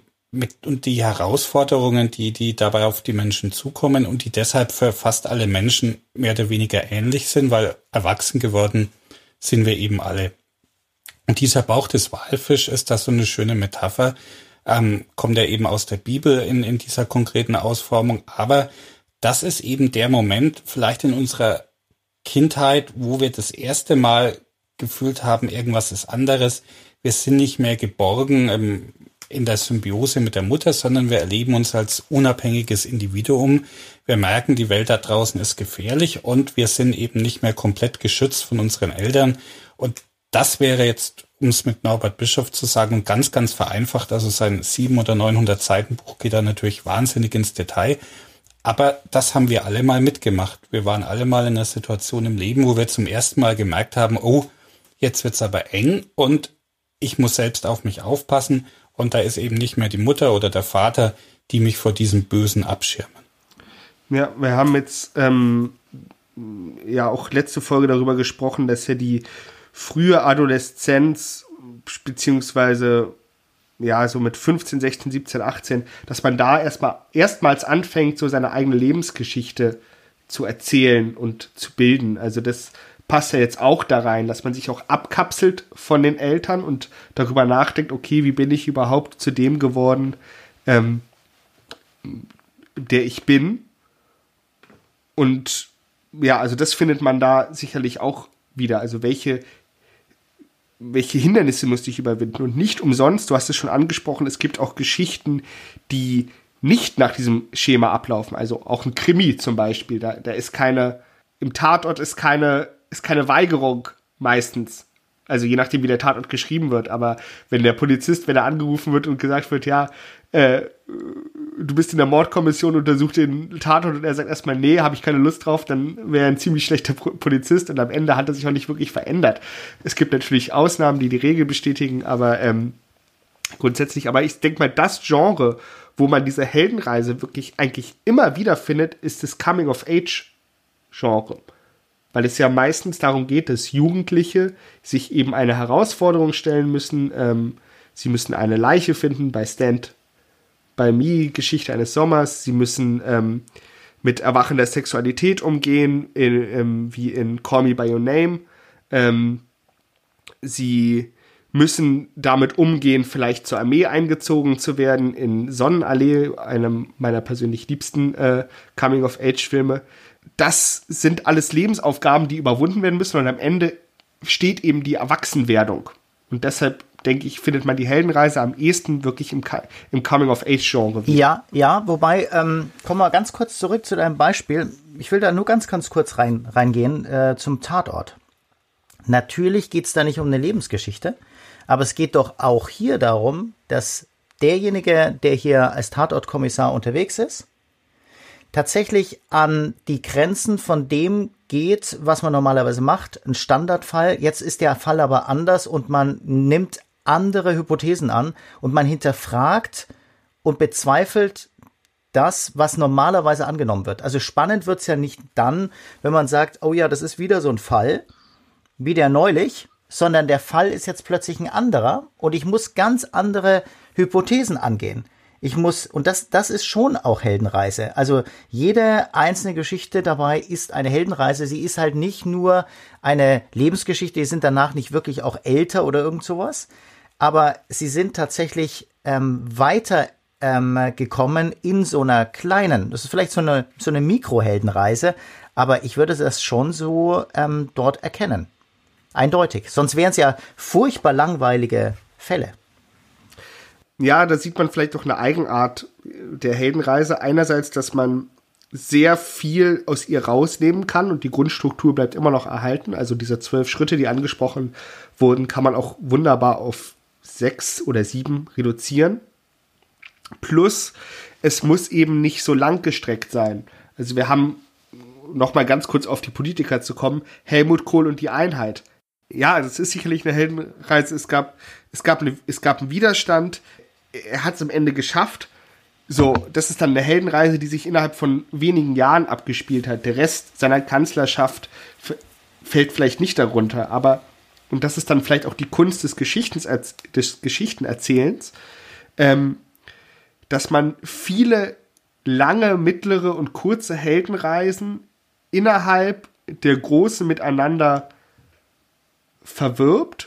und die Herausforderungen, die dabei auf die Menschen zukommen und die deshalb für fast alle Menschen mehr oder weniger ähnlich sind, weil erwachsen geworden sind wir eben alle. Und dieser Bauch des Walfisch ist das so eine schöne Metapher, kommt ja eben aus der Bibel in dieser konkreten Ausformung, aber das ist eben der Moment, vielleicht in unserer Kindheit, wo wir das erste Mal gefühlt haben, irgendwas ist anderes. Wir sind nicht mehr geborgen in der Symbiose mit der Mutter, sondern wir erleben uns als unabhängiges Individuum. Wir merken, die Welt da draußen ist gefährlich und wir sind eben nicht mehr komplett geschützt von unseren Eltern. Und das wäre jetzt, um es mit Norbert Bischoff zu sagen, ganz, ganz vereinfacht. Also sein 700 oder 900 Seiten Buch geht da natürlich wahnsinnig ins Detail. Aber das haben wir alle mal mitgemacht. Wir waren alle mal in einer Situation im Leben, wo wir zum ersten Mal gemerkt haben, oh, jetzt wird's aber eng und ich muss selbst auf mich aufpassen. Und da ist eben nicht mehr die Mutter oder der Vater, die mich vor diesem Bösen abschirmen. Ja, wir haben jetzt ja auch letzte Folge darüber gesprochen, dass ja die frühe Adoleszenz beziehungsweise ja, so mit 15, 16, 17, 18, dass man da erstmals anfängt, so seine eigene Lebensgeschichte zu erzählen und zu bilden. Also das passt ja jetzt auch da rein, dass man sich auch abkapselt von den Eltern und darüber nachdenkt, okay, wie bin ich überhaupt zu dem geworden, der ich bin. Und ja, also das findet man da sicherlich auch wieder. Also welche Hindernisse musste ich überwinden? Und nicht umsonst, du hast es schon angesprochen, es gibt auch Geschichten, die nicht nach diesem Schema ablaufen. Also auch ein Krimi zum Beispiel. Da ist im Tatort ist keine Weigerung meistens. Also je nachdem, wie der Tatort geschrieben wird. Aber wenn der Polizist, wenn er angerufen wird und gesagt wird, ja, du bist in der Mordkommission, untersucht den Tatort und er sagt erstmal, nee, habe ich keine Lust drauf, dann wäre er ein ziemlich schlechter Polizist und am Ende hat er sich auch nicht wirklich verändert. Es gibt natürlich Ausnahmen, die die Regel bestätigen, aber grundsätzlich, aber ich denke mal, das Genre, wo man diese Heldenreise wirklich eigentlich immer wieder findet, ist das Coming-of-Age-Genre. Weil es ja meistens darum geht, dass Jugendliche sich eben eine Herausforderung stellen müssen. Sie müssen eine Leiche finden bei Stand By Me, Geschichte eines Sommers. Sie müssen mit erwachender Sexualität umgehen, wie in Call Me By Your Name. Sie müssen damit umgehen, vielleicht zur Armee eingezogen zu werden, in Sonnenallee, einem meiner persönlich liebsten Coming-of-Age-Filme. Das sind alles Lebensaufgaben, die überwunden werden müssen und am Ende steht eben die Erwachsenwerdung. Und deshalb, denke ich, findet man die Heldenreise am ehesten wirklich im Coming-of-Age-Genre. Ja, wobei, kommen wir ganz kurz zurück zu deinem Beispiel. Ich will da nur ganz kurz reingehen zum Tatort. Natürlich geht es da nicht um eine Lebensgeschichte, aber es geht doch auch hier darum, dass derjenige, der hier als Tatortkommissar unterwegs ist, tatsächlich an die Grenzen von dem geht, was man normalerweise macht, ein Standardfall. Jetzt ist der Fall aber anders und man nimmt andere Hypothesen an und man hinterfragt und bezweifelt das, was normalerweise angenommen wird. Also spannend wird's ja nicht dann, wenn man sagt, oh ja, das ist wieder so ein Fall, wie der neulich, sondern der Fall ist jetzt plötzlich ein anderer und ich muss ganz andere Hypothesen angehen. Und das ist schon auch Heldenreise. Also jede einzelne Geschichte dabei ist eine Heldenreise. Sie ist halt nicht nur eine Lebensgeschichte, die sind danach nicht wirklich auch älter oder irgend sowas, aber sie sind tatsächlich weiter gekommen in so einer kleinen, das ist vielleicht so eine Mikroheldenreise, aber ich würde das schon so dort erkennen. Eindeutig. Sonst wären es ja furchtbar langweilige Fälle. Ja, da sieht man vielleicht auch eine Eigenart der Heldenreise. Einerseits, dass man sehr viel aus ihr rausnehmen kann und die Grundstruktur bleibt immer noch erhalten. Also diese 12 Schritte, die angesprochen wurden, kann man auch wunderbar auf 6 oder 7 reduzieren. Plus, es muss eben nicht so lang gestreckt sein. Also wir haben, noch mal ganz kurz auf die Politiker zu kommen, Helmut Kohl und die Einheit. Ja, das ist sicherlich eine Heldenreise. Es gab einen Widerstand. Er hat es am Ende geschafft. So, das ist dann eine Heldenreise, die sich innerhalb von wenigen Jahren abgespielt hat. Der Rest seiner Kanzlerschaft fällt vielleicht nicht darunter, aber, und das ist dann vielleicht auch die Kunst des Geschichtenerzählens, dass man viele lange, mittlere und kurze Heldenreisen innerhalb der Große miteinander verwebt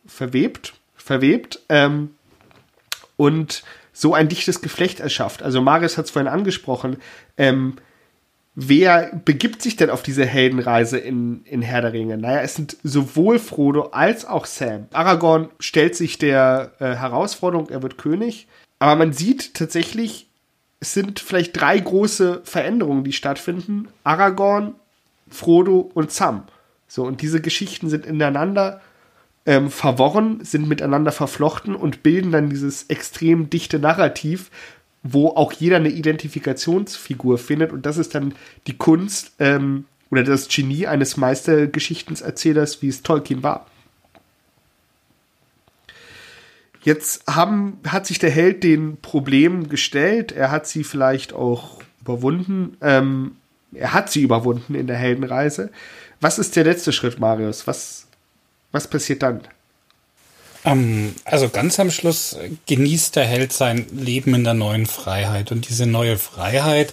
und so ein dichtes Geflecht erschafft. Also Marius hat es vorhin angesprochen, wer begibt sich denn auf diese Heldenreise in Herr der Ringe? Naja, es sind sowohl Frodo als auch Sam. Aragorn stellt sich der Herausforderung, er wird König, aber man sieht tatsächlich, es sind vielleicht 3 große Veränderungen, die stattfinden. Aragorn, Frodo und Sam. So, und diese Geschichten sind ineinander verworren, sind miteinander verflochten und bilden dann dieses extrem dichte Narrativ, wo auch jeder eine Identifikationsfigur findet. Und das ist dann die Kunst oder das Genie eines Meistergeschichtenerzählers, wie es Tolkien war. Jetzt hat sich der Held den Problemen gestellt. Er hat sie vielleicht auch überwunden. Er hat sie überwunden in der Heldenreise. Was ist der letzte Schritt, Marius? Was passiert dann? Also ganz am Schluss genießt der Held sein Leben in der neuen Freiheit. Und diese neue Freiheit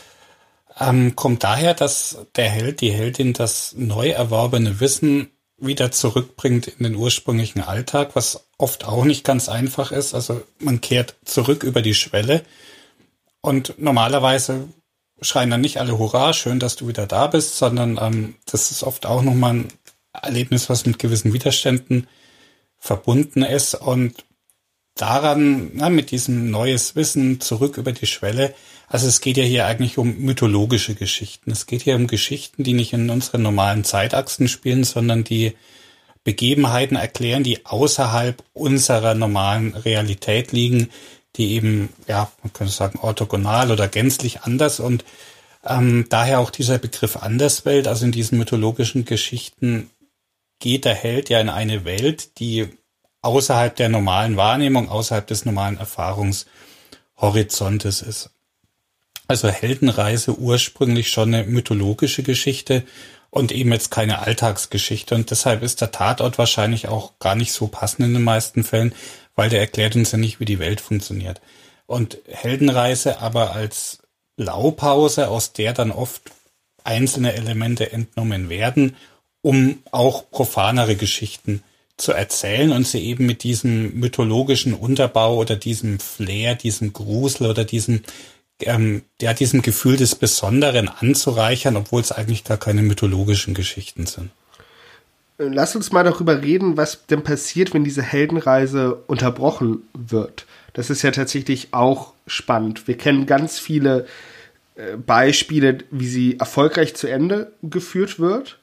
kommt daher, dass der Held, die Heldin das neu erworbene Wissen wieder zurückbringt in den ursprünglichen Alltag, was oft auch nicht ganz einfach ist. Also man kehrt zurück über die Schwelle und normalerweise schreien dann nicht alle Hurra, schön, dass du wieder da bist, sondern das ist oft auch nochmal ein Erlebnis, was mit gewissen Widerständen verbunden ist und daran, mit diesem neues Wissen zurück über die Schwelle, also es geht ja hier eigentlich um mythologische Geschichten. Es geht hier um Geschichten, die nicht in unseren normalen Zeitachsen spielen, sondern die Begebenheiten erklären, die außerhalb unserer normalen Realität liegen, die eben, ja, man könnte sagen, orthogonal oder gänzlich anders und daher auch dieser Begriff Anderswelt, also in diesen mythologischen Geschichten geht der Held ja in eine Welt, die außerhalb der normalen Wahrnehmung, außerhalb des normalen Erfahrungshorizontes ist. Also Heldenreise ursprünglich schon eine mythologische Geschichte und eben jetzt keine Alltagsgeschichte. Und deshalb ist der Tatort wahrscheinlich auch gar nicht so passend in den meisten Fällen, weil der erklärt uns ja nicht, wie die Welt funktioniert. Und Heldenreise aber als Blaupause, aus der dann oft einzelne Elemente entnommen werden, um auch profanere Geschichten zu erzählen und sie eben mit diesem mythologischen Unterbau oder diesem Flair, diesem Grusel oder diesem Gefühl des Besonderen anzureichern, obwohl es eigentlich gar keine mythologischen Geschichten sind. Lass uns mal darüber reden, was denn passiert, wenn diese Heldenreise unterbrochen wird. Das ist ja tatsächlich auch spannend. Wir kennen ganz viele Beispiele, wie sie erfolgreich zu Ende geführt wird.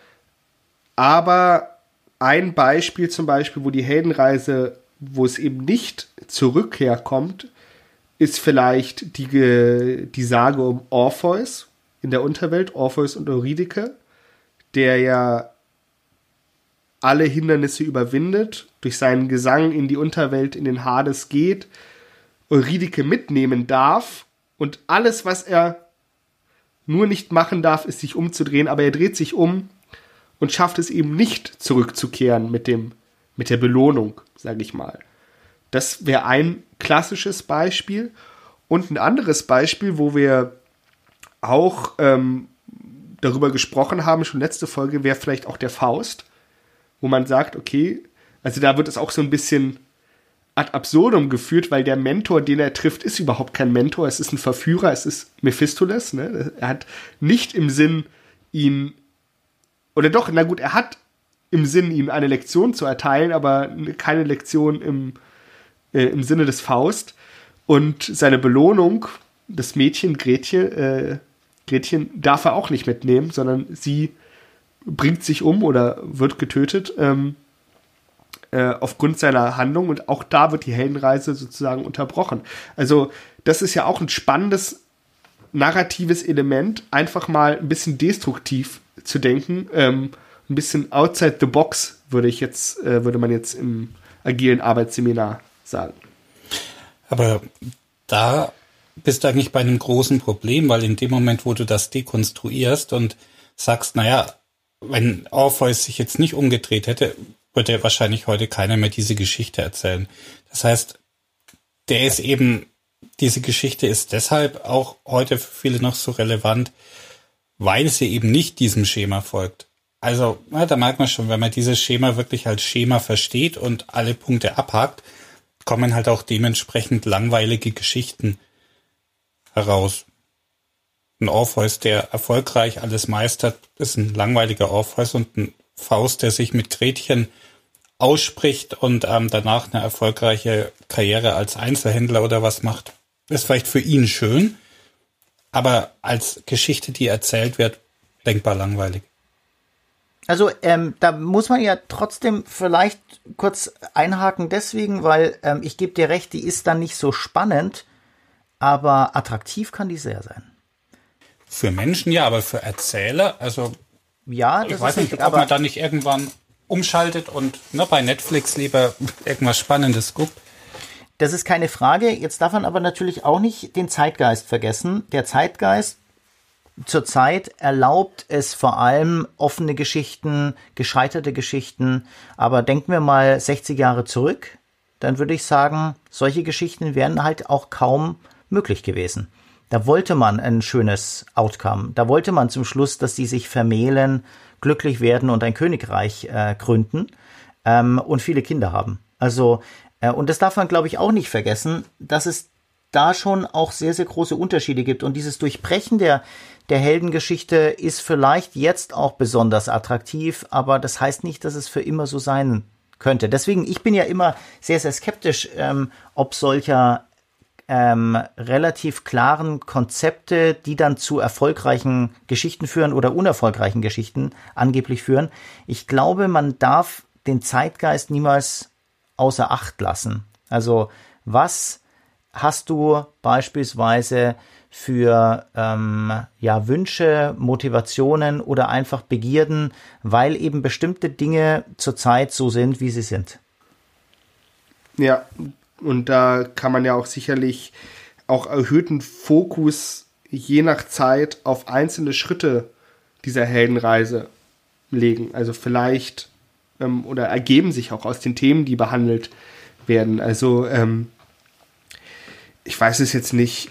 Aber ein Beispiel zum Beispiel, wo die Heldenreise, wo es eben nicht zur Rückkehr kommt, ist vielleicht die Sage um Orpheus in der Unterwelt, Orpheus und Eurydike, der ja alle Hindernisse überwindet, durch seinen Gesang in die Unterwelt, in den Hades geht, Eurydike mitnehmen darf und alles, was er nur nicht machen darf, ist sich umzudrehen, aber er dreht sich um und schafft es eben nicht zurückzukehren mit der Belohnung, sage ich mal. Das wäre ein klassisches Beispiel. Und ein anderes Beispiel, wo wir auch darüber gesprochen haben, schon letzte Folge, wäre vielleicht auch der Faust, wo man sagt, okay, also da wird es auch so ein bisschen ad absurdum geführt, weil der Mentor, den er trifft, ist überhaupt kein Mentor, es ist ein Verführer, es ist Mephistopheles, ne? Er hat nicht im Sinn, ihn, oder doch, na gut, er hat im Sinn, ihm eine Lektion zu erteilen, aber keine Lektion im Sinne des Faust. Und seine Belohnung, das Mädchen Gretchen, darf er auch nicht mitnehmen, sondern sie bringt sich um oder wird getötet aufgrund seiner Handlung. Und auch da wird die Heldenreise sozusagen unterbrochen. Also das ist ja auch ein spannendes narratives Element, einfach mal ein bisschen destruktiv zu denken, ein bisschen outside the box, würde man jetzt im agilen Arbeitsseminar sagen. Aber da bist du eigentlich bei einem großen Problem, weil in dem Moment, wo du das dekonstruierst und sagst, naja, wenn Orpheus sich jetzt nicht umgedreht hätte, würde wahrscheinlich heute keiner mehr diese Geschichte erzählen. Das heißt, diese Geschichte ist deshalb auch heute für viele noch so relevant, weil sie eben nicht diesem Schema folgt. Also, da merkt man schon, wenn man dieses Schema wirklich als Schema versteht und alle Punkte abhakt, kommen halt auch dementsprechend langweilige Geschichten heraus. Ein Orpheus, der erfolgreich alles meistert, ist ein langweiliger Orpheus, und ein Faust, der sich mit Gretchen ausspricht und danach eine erfolgreiche Karriere als Einzelhändler oder was macht, ist vielleicht für ihn schön, aber als Geschichte, die erzählt wird, denkbar langweilig. Also da muss man ja trotzdem vielleicht kurz einhaken deswegen, weil ich gebe dir recht, die ist dann nicht so spannend, aber attraktiv kann die sehr sein. Für Menschen ja, aber für Erzähler, also ja, das ich weiß nicht, ob man da nicht irgendwann umschaltet und bei Netflix lieber irgendwas Spannendes guckt. Das ist keine Frage. Jetzt darf man aber natürlich auch nicht den Zeitgeist vergessen. Der Zeitgeist zurzeit erlaubt es vor allem offene Geschichten, gescheiterte Geschichten. Aber denken wir mal 60 Jahre zurück, dann würde ich sagen, solche Geschichten wären halt auch kaum möglich gewesen. Da wollte man ein schönes Outcome. Da wollte man zum Schluss, dass die sich vermählen, glücklich werden und ein Königreich gründen und viele Kinder haben. Also, und das darf man, glaube ich, auch nicht vergessen, dass es da schon auch sehr, sehr große Unterschiede gibt. Und dieses Durchbrechen der Heldengeschichte ist vielleicht jetzt auch besonders attraktiv, aber das heißt nicht, dass es für immer so sein könnte. Deswegen, ich bin ja immer sehr, sehr skeptisch, ob solcher relativ klaren Konzepte, die dann zu erfolgreichen Geschichten führen oder unerfolgreichen Geschichten angeblich führen. Ich glaube, man darf den Zeitgeist niemals außer Acht lassen. Also was hast du beispielsweise für Wünsche, Motivationen oder einfach Begierden, weil eben bestimmte Dinge zurzeit so sind, wie sie sind? Ja, und da kann man ja auch sicherlich auch erhöhten Fokus je nach Zeit auf einzelne Schritte dieser Heldenreise legen. Also vielleicht oder ergeben sich auch aus den Themen, die behandelt werden. Also ich weiß es jetzt nicht.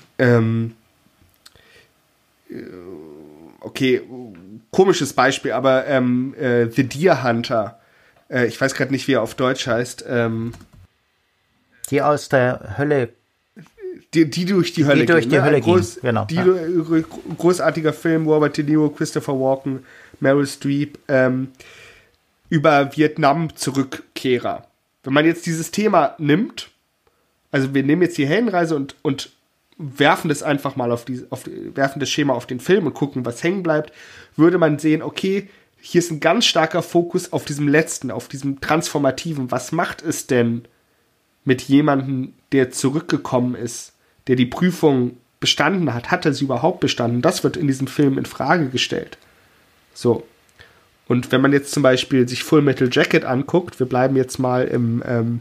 Okay, komisches Beispiel, aber The Deer Hunter. Ich weiß gerade nicht, wie er auf Deutsch heißt. Die aus der Hölle. Die durch die Hölle gehen. Die Hölle gehen, genau. Großartiger Film, Robert De Niro, Christopher Walken, Meryl Streep, über Vietnam-Zurückkehrer. Wenn man jetzt dieses Thema nimmt, also wir nehmen jetzt die Heldenreise und werfen das einfach mal werfen das Schema auf den Film und gucken, was hängen bleibt, würde man sehen, okay, hier ist ein ganz starker Fokus auf diesem Letzten, auf diesem Transformativen. Was macht es denn mit jemandem, der zurückgekommen ist, der die Prüfung bestanden hat? Hat er sie überhaupt bestanden? Das wird in diesem Film in Frage gestellt. So. Und wenn man jetzt zum Beispiel sich Full Metal Jacket anguckt, wir bleiben jetzt mal im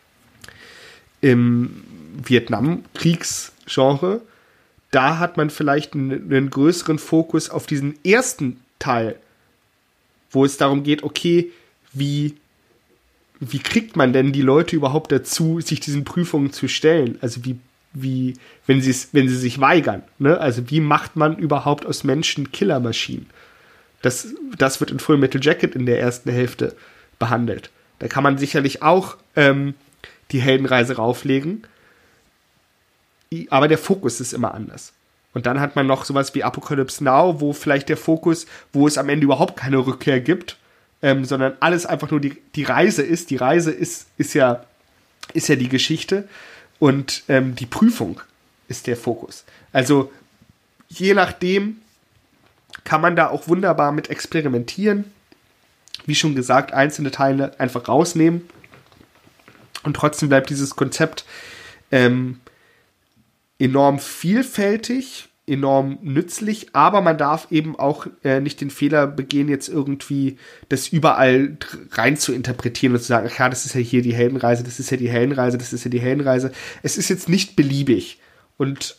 Vietnamkriegsgenre, da hat man vielleicht einen größeren Fokus auf diesen ersten Teil, wo es darum geht, okay, wie kriegt man denn die Leute überhaupt dazu, sich diesen Prüfungen zu stellen? Also wenn sie sich weigern, ne? Also wie macht man überhaupt aus Menschen Killermaschinen? Das wird in Full Metal Jacket in der ersten Hälfte behandelt. Da kann man sicherlich auch die Heldenreise rauflegen, aber der Fokus ist immer anders. Und dann hat man noch sowas wie Apocalypse Now, wo vielleicht der Fokus, wo es am Ende überhaupt keine Rückkehr gibt, sondern alles einfach nur die Reise ist. Die Reise ist ja die Geschichte und die Prüfung ist der Fokus. Also je nachdem kann man da auch wunderbar mit experimentieren. Wie schon gesagt, einzelne Teile einfach rausnehmen und trotzdem bleibt dieses Konzept enorm vielfältig, enorm nützlich, aber man darf eben auch nicht den Fehler begehen, jetzt irgendwie das überall rein zu interpretieren und zu sagen, ach ja, das ist ja hier die Heldenreise, das ist ja die Heldenreise, das ist ja die Heldenreise. Es ist jetzt nicht beliebig. Und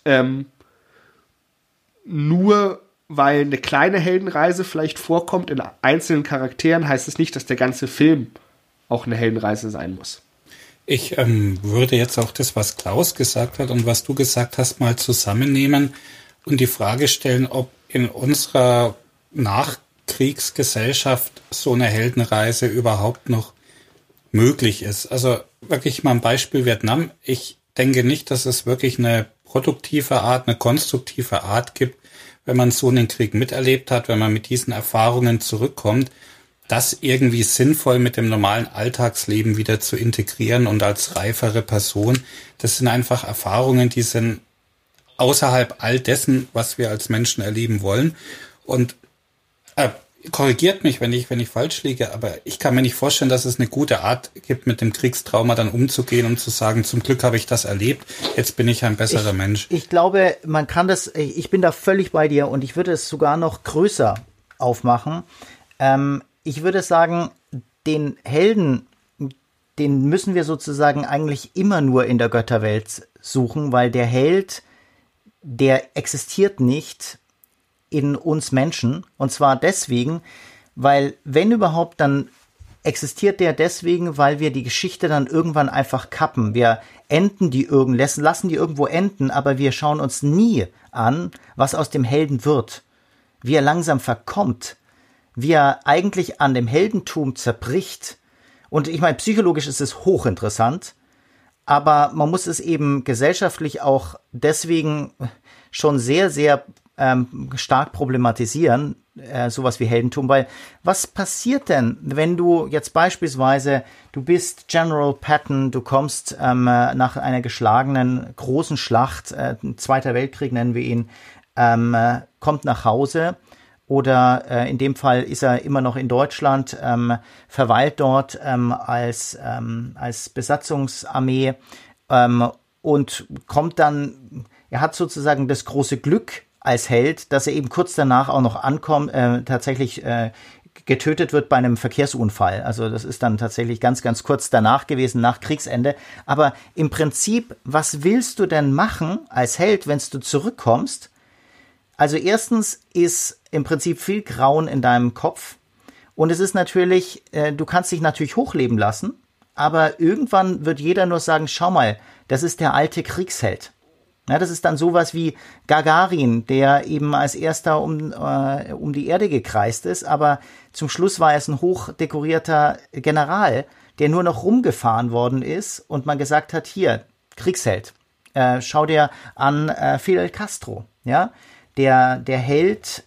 nur weil eine kleine Heldenreise vielleicht vorkommt in einzelnen Charakteren, heißt es nicht, dass der ganze Film auch eine Heldenreise sein muss. Ich würde jetzt auch das, was Klaus gesagt hat und was du gesagt hast, mal zusammennehmen und die Frage stellen, ob in unserer Nachkriegsgesellschaft so eine Heldenreise überhaupt noch möglich ist. Also wirklich mal ein Beispiel Vietnam. Ich denke nicht, dass es wirklich eine produktive Art, eine konstruktive Art gibt, wenn man so einen Krieg miterlebt hat, wenn man mit diesen Erfahrungen zurückkommt, das irgendwie sinnvoll mit dem normalen Alltagsleben wieder zu integrieren und als reifere Person. Das sind einfach Erfahrungen, die sind außerhalb all dessen, was wir als Menschen erleben wollen. Und korrigiert mich, wenn ich falsch liege, aber ich kann mir nicht vorstellen, dass es eine gute Art gibt, mit dem Kriegstrauma dann umzugehen und zu sagen, zum Glück habe ich das erlebt, jetzt bin ich ein besserer Mensch. Ich glaube, man kann das, ich bin da völlig bei dir und ich würde es sogar noch größer aufmachen. Ich würde sagen, den Helden den müssen wir sozusagen eigentlich immer nur in der Götterwelt suchen, weil der Held, der existiert nicht in uns Menschen. Und zwar deswegen, weil wenn überhaupt, dann existiert der deswegen, weil wir die Geschichte dann irgendwann einfach kappen. Wir enden die lassen die irgendwo enden, aber wir schauen uns nie an, was aus dem Helden wird. Wie er langsam verkommt, wie er eigentlich an dem Heldentum zerbricht. Und ich meine, psychologisch ist es hochinteressant, aber man muss es eben gesellschaftlich auch deswegen schon sehr, sehr stark problematisieren, sowas wie Heldentum, weil was passiert denn, wenn du jetzt beispielsweise, du bist General Patton, du kommst nach einer geschlagenen großen Schlacht, Zweiter Weltkrieg nennen wir ihn, kommt nach Hause oder in dem Fall ist er immer noch in Deutschland, verweilt dort als Besatzungsarmee und kommt dann, er hat sozusagen das große Glück als Held, dass er eben kurz danach auch noch ankommt, tatsächlich getötet wird bei einem Verkehrsunfall. Also das ist dann tatsächlich ganz, ganz kurz danach gewesen, nach Kriegsende. Aber im Prinzip, was willst du denn machen als Held, wenn du zurückkommst? Also erstens ist im Prinzip viel Grauen in deinem Kopf. Und es ist natürlich, du kannst dich natürlich hochleben lassen, aber irgendwann wird jeder nur sagen, schau mal, das ist der alte Kriegsheld. Ja, das ist dann sowas wie Gagarin, der eben als erster um die Erde gekreist ist, aber zum Schluss war es ein hochdekorierter General, der nur noch rumgefahren worden ist und man gesagt hat, hier, Kriegsheld, schau dir an Fidel Castro, ja, der Held,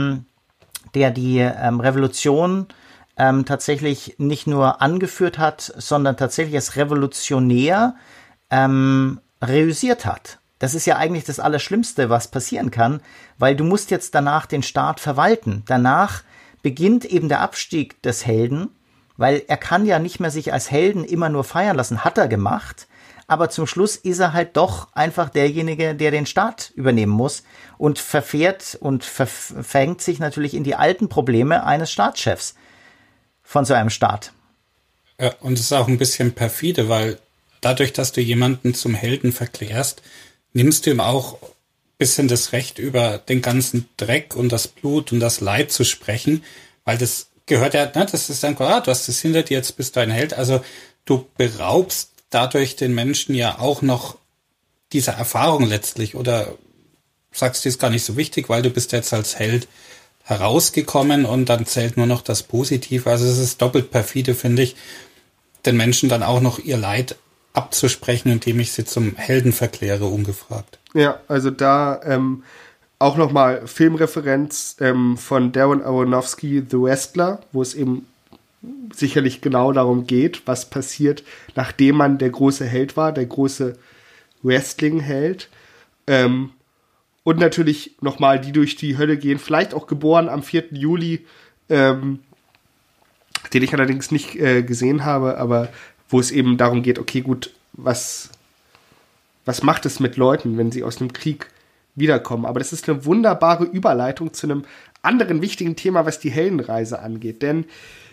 der die Revolution tatsächlich nicht nur angeführt hat, sondern tatsächlich als Revolutionär reüssiert hat. Das ist ja eigentlich das Allerschlimmste, was passieren kann, weil du musst jetzt danach den Staat verwalten. Danach beginnt eben der Abstieg des Helden, weil er kann ja nicht mehr sich als Helden immer nur feiern lassen, hat er gemacht, aber zum Schluss ist er halt doch einfach derjenige, der den Staat übernehmen muss und verfährt und verfängt sich natürlich in die alten Probleme eines Staatschefs von so einem Staat. Ja, und es ist auch ein bisschen perfide, weil dadurch, dass du jemanden zum Helden verklärst, nimmst du ihm auch ein bisschen das Recht, über den ganzen Dreck und das Blut und das Leid zu sprechen, weil das gehört ja, ne, das ist einfach, du hast das hinter dir, jetzt bist du ein Held. Also du beraubst dadurch den Menschen ja auch noch dieser Erfahrung letztlich oder sagst, die ist gar nicht so wichtig, weil du bist jetzt als Held herausgekommen und dann zählt nur noch das Positive. Also es ist doppelt perfide, finde ich, den Menschen dann auch noch ihr Leid abzusprechen, indem ich sie zum Helden verkläre, ungefragt. Ja, also da auch nochmal Filmreferenz von Darren Aronofsky, The Wrestler, wo es eben sicherlich genau darum geht, was passiert, nachdem man der große Held war, der große Wrestling-Held. Und natürlich nochmal die durch die Hölle gehen, vielleicht auch geboren am 4. Juli, den ich allerdings nicht gesehen habe, aber wo es eben darum geht, okay, gut, was macht es mit Leuten, wenn sie aus einem Krieg wiederkommen? Aber das ist eine wunderbare Überleitung zu einem anderen wichtigen Thema, was die Heldenreise angeht. Denn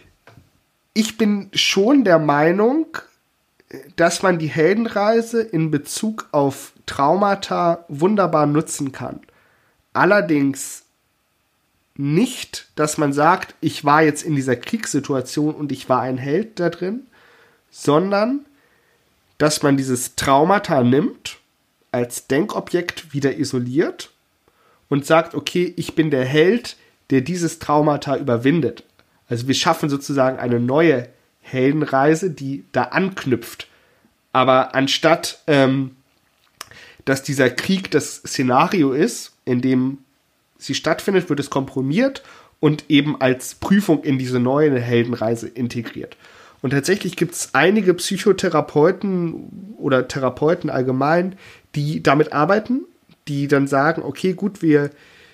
ich bin schon der Meinung, dass man die Heldenreise in Bezug auf Traumata wunderbar nutzen kann. Allerdings nicht, dass man sagt, ich war jetzt in dieser Kriegssituation und ich war ein Held da drin, sondern dass man dieses Traumata nimmt, als Denkobjekt wieder isoliert und sagt, okay, ich bin der Held, der dieses Traumata überwindet. Also wir schaffen sozusagen eine neue Heldenreise, die da anknüpft. Aber anstatt, dass dieser Krieg das Szenario ist, in dem sie stattfindet, wird es komprimiert und eben als Prüfung in diese neue Heldenreise integriert. Und tatsächlich gibt es einige Psychotherapeuten oder Therapeuten allgemein, die damit arbeiten, die dann sagen, okay, gut, wir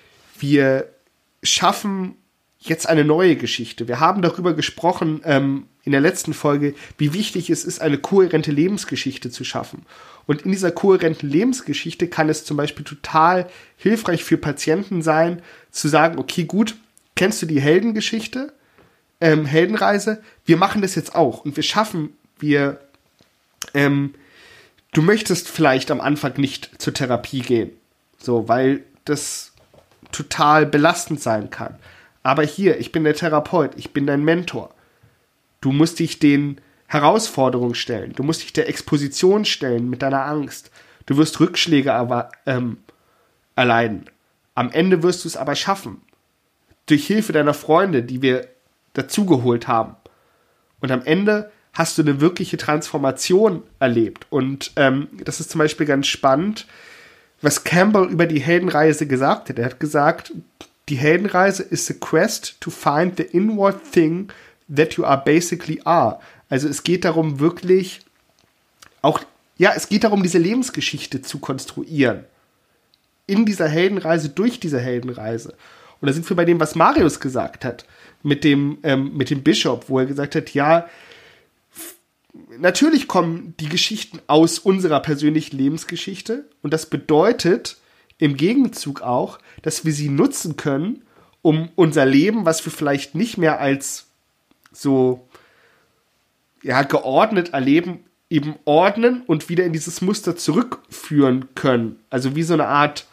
schaffen jetzt eine neue Geschichte. Wir haben darüber gesprochen in der letzten Folge, wie wichtig es ist, eine kohärente Lebensgeschichte zu schaffen. Und in dieser kohärenten Lebensgeschichte kann es zum Beispiel total hilfreich für Patienten sein, zu sagen, okay, gut, kennst du die Heldengeschichte? Heldenreise, wir machen das jetzt auch und wir schaffen du möchtest vielleicht am Anfang nicht zur Therapie gehen, so, weil das total belastend sein kann. Aber hier, ich bin der Therapeut, ich bin dein Mentor. Du musst dich den Herausforderungen stellen, du musst dich der Exposition stellen mit deiner Angst. Du wirst Rückschläge erleiden. Am Ende wirst du es aber schaffen. Durch Hilfe deiner Freunde, die wir dazugeholt haben. Und am Ende hast du eine wirkliche Transformation erlebt. Und das ist zum Beispiel ganz spannend, was Campbell über die Heldenreise gesagt hat. Er hat gesagt, die Heldenreise is a quest to find the inward thing that you are basically are. Also es geht darum, wirklich es geht darum, diese Lebensgeschichte zu konstruieren. In dieser Heldenreise, durch diese Heldenreise. Und da sind wir bei dem, was Marius gesagt hat, mit dem Bischof, wo er gesagt hat, ja, natürlich kommen die Geschichten aus unserer persönlichen Lebensgeschichte und das bedeutet im Gegenzug auch, dass wir sie nutzen können, um unser Leben, was wir vielleicht nicht mehr als so geordnet erleben, eben ordnen und wieder in dieses Muster zurückführen können. Also wie so eine Art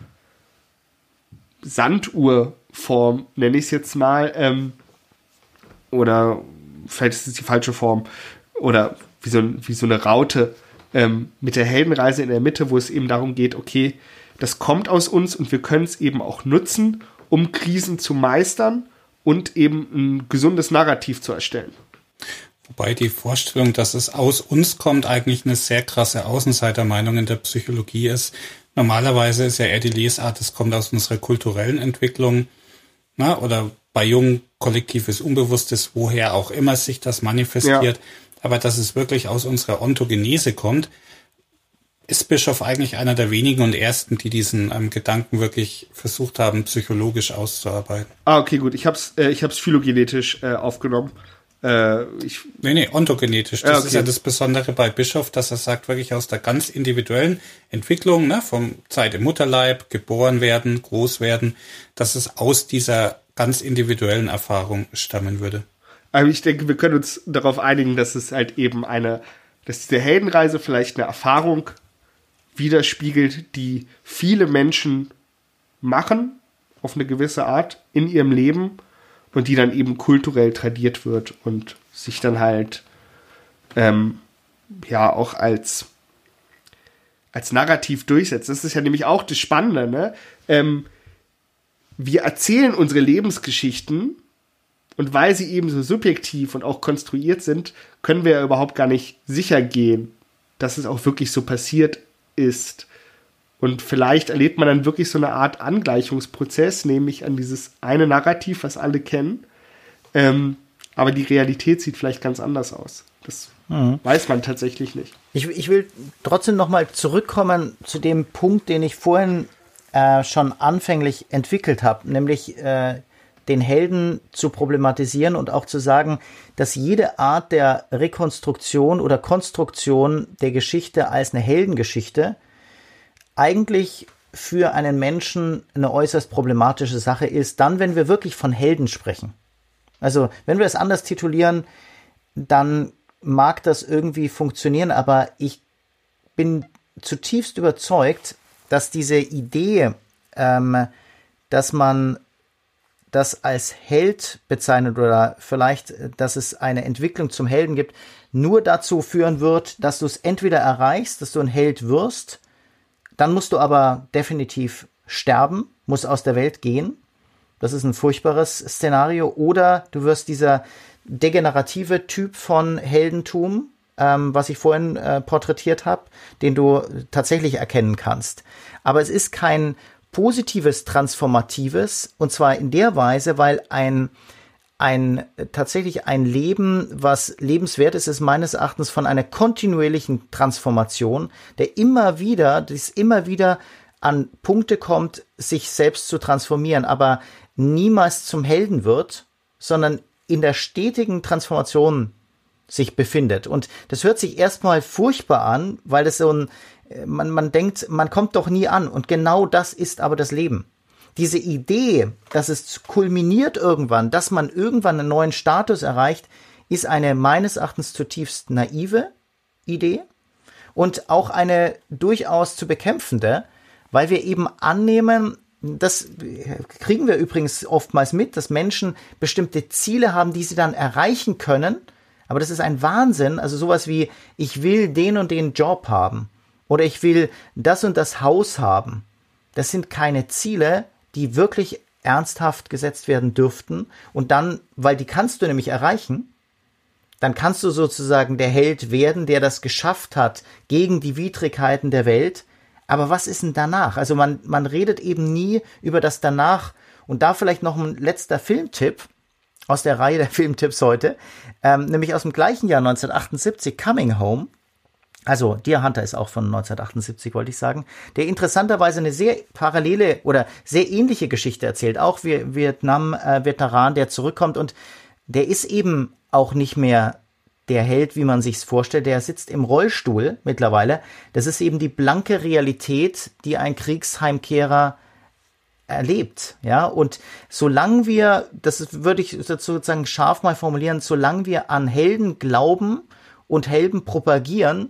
Sanduhrform, nenne ich es jetzt mal, oder vielleicht ist es die falsche Form, oder wie so eine Raute mit der Heldenreise in der Mitte, wo es eben darum geht, okay, das kommt aus uns und wir können es eben auch nutzen, um Krisen zu meistern und eben ein gesundes Narrativ zu erstellen. Wobei die Vorstellung, dass es aus uns kommt, eigentlich eine sehr krasse Außenseitermeinung in der Psychologie ist. Normalerweise ist ja eher die Lesart, es kommt aus unserer kulturellen Entwicklung, oder bei Jungen kollektives Unbewusstes, woher auch immer sich das manifestiert. Ja. Aber dass es wirklich aus unserer Ontogenese kommt, ist Bischof eigentlich einer der wenigen und ersten, die diesen Gedanken wirklich versucht haben, psychologisch auszuarbeiten. Okay, gut. Ich hab's phylogenetisch aufgenommen. Ontogenetisch. Das ist ja das Besondere bei Bischof, dass er sagt, wirklich aus der ganz individuellen Entwicklung, vom Zeit im Mutterleib, geboren werden, groß werden, dass es aus dieser ganz individuellen Erfahrung stammen würde. Aber ich denke, wir können uns darauf einigen, dass es halt eben dass diese Heldenreise vielleicht eine Erfahrung widerspiegelt, die viele Menschen machen, auf eine gewisse Art in ihrem Leben, und die dann eben kulturell tradiert wird und sich dann halt auch als Narrativ durchsetzt. Das ist ja nämlich auch das Spannende, ne? Wir erzählen unsere Lebensgeschichten und weil sie eben so subjektiv und auch konstruiert sind, können wir ja überhaupt gar nicht sicher gehen, dass es auch wirklich so passiert ist. Und vielleicht erlebt man dann wirklich so eine Art Angleichungsprozess, nämlich an dieses eine Narrativ, was alle kennen. Aber die Realität sieht vielleicht ganz anders aus. Das weiß man tatsächlich nicht. Ich will trotzdem nochmal zurückkommen zu dem Punkt, den ich vorhin schon anfänglich entwickelt habe, nämlich den Helden zu problematisieren und auch zu sagen, dass jede Art der Rekonstruktion oder Konstruktion der Geschichte als eine Heldengeschichte eigentlich für einen Menschen eine äußerst problematische Sache ist, dann, wenn wir wirklich von Helden sprechen. Also, wenn wir es anders titulieren, dann mag das irgendwie funktionieren, aber ich bin zutiefst überzeugt, dass diese Idee, dass man das als Held bezeichnet oder vielleicht, dass es eine Entwicklung zum Helden gibt, nur dazu führen wird, dass du es entweder erreichst, dass du ein Held wirst, dann musst du aber definitiv sterben, musst aus der Welt gehen. Das ist ein furchtbares Szenario. Oder du wirst dieser degenerative Typ von Heldentum, was ich vorhin porträtiert habe, den du tatsächlich erkennen kannst. Aber es ist kein positives, transformatives, und zwar in der Weise, weil tatsächlich ein Leben, was lebenswert ist, ist meines Erachtens von einer kontinuierlichen Transformation, das immer wieder an Punkte kommt, sich selbst zu transformieren, aber niemals zum Helden wird, sondern in der stetigen Transformation sich befindet. Und das hört sich erstmal furchtbar an, weil es man denkt, man kommt doch nie an. Und genau das ist aber das Leben. Diese Idee, dass es kulminiert irgendwann, dass man irgendwann einen neuen Status erreicht, ist eine meines Erachtens zutiefst naive Idee und auch eine durchaus zu bekämpfende, weil wir eben annehmen, das kriegen wir übrigens oftmals mit, dass Menschen bestimmte Ziele haben, die sie dann erreichen können. Aber das ist ein Wahnsinn. Also sowas wie, ich will den und den Job haben oder ich will das und das Haus haben. Das sind keine Ziele, die wirklich ernsthaft gesetzt werden dürften. Und dann, weil die kannst du nämlich erreichen, dann kannst du sozusagen der Held werden, der das geschafft hat gegen die Widrigkeiten der Welt. Aber was ist denn danach? Also man redet eben nie über das danach. Und da vielleicht noch ein letzter Filmtipp aus der Reihe der Filmtipps heute, nämlich aus dem gleichen Jahr 1978, Coming Home. Also Deer Hunter ist auch von 1978, wollte ich sagen, der interessanterweise eine sehr parallele oder sehr ähnliche Geschichte erzählt. Auch Vietnam-Veteran, der zurückkommt und der ist eben auch nicht mehr der Held, wie man sich's vorstellt, der sitzt im Rollstuhl mittlerweile. Das ist eben die blanke Realität, die ein Kriegsheimkehrer erlebt, ja. Und solange wir, würde ich sozusagen scharf mal formulieren, solange wir an Helden glauben und Helden propagieren,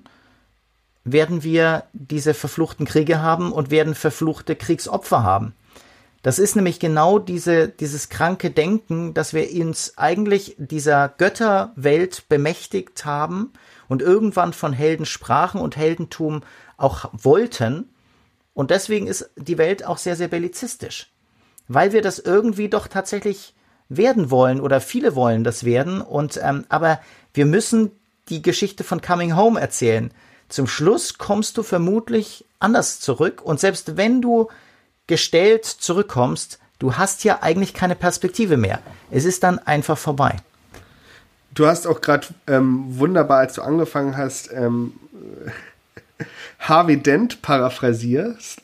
werden wir diese verfluchten Kriege haben und werden verfluchte Kriegsopfer haben. Das ist nämlich genau dieses kranke Denken, dass wir uns eigentlich dieser Götterwelt bemächtigt haben und irgendwann von Helden sprachen und Heldentum auch wollten. Und deswegen ist die Welt auch sehr, sehr bellizistisch. Weil wir das irgendwie doch tatsächlich werden wollen oder viele wollen das werden. Und aber wir müssen die Geschichte von Coming Home erzählen. Zum Schluss kommst du vermutlich anders zurück. Und selbst wenn du gestellt zurückkommst, du hast ja eigentlich keine Perspektive mehr. Es ist dann einfach vorbei. Du hast auch gerade wunderbar, als du angefangen hast, Harvey Dent paraphrasiert,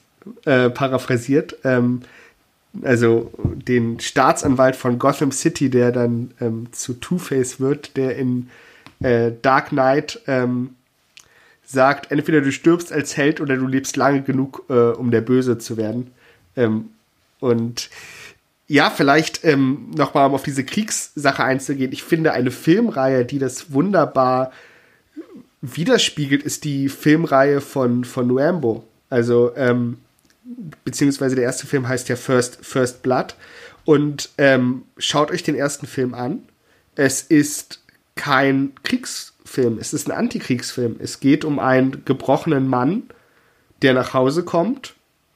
also den Staatsanwalt von Gotham City, der dann zu Two-Face wird, der in Dark Knight sagt, entweder du stirbst als Held oder du lebst lange genug, um der Böse zu werden. Und ja, vielleicht nochmal, um auf diese Kriegssache einzugehen. Ich finde, eine Filmreihe, die das wunderbar widerspiegelt, ist die Filmreihe von Rambo. Also, beziehungsweise der erste Film heißt ja First Blood. Und schaut euch den ersten Film an. Es ist kein Kriegsfilm, es ist ein Antikriegsfilm. Es geht um einen gebrochenen Mann, der nach Hause kommt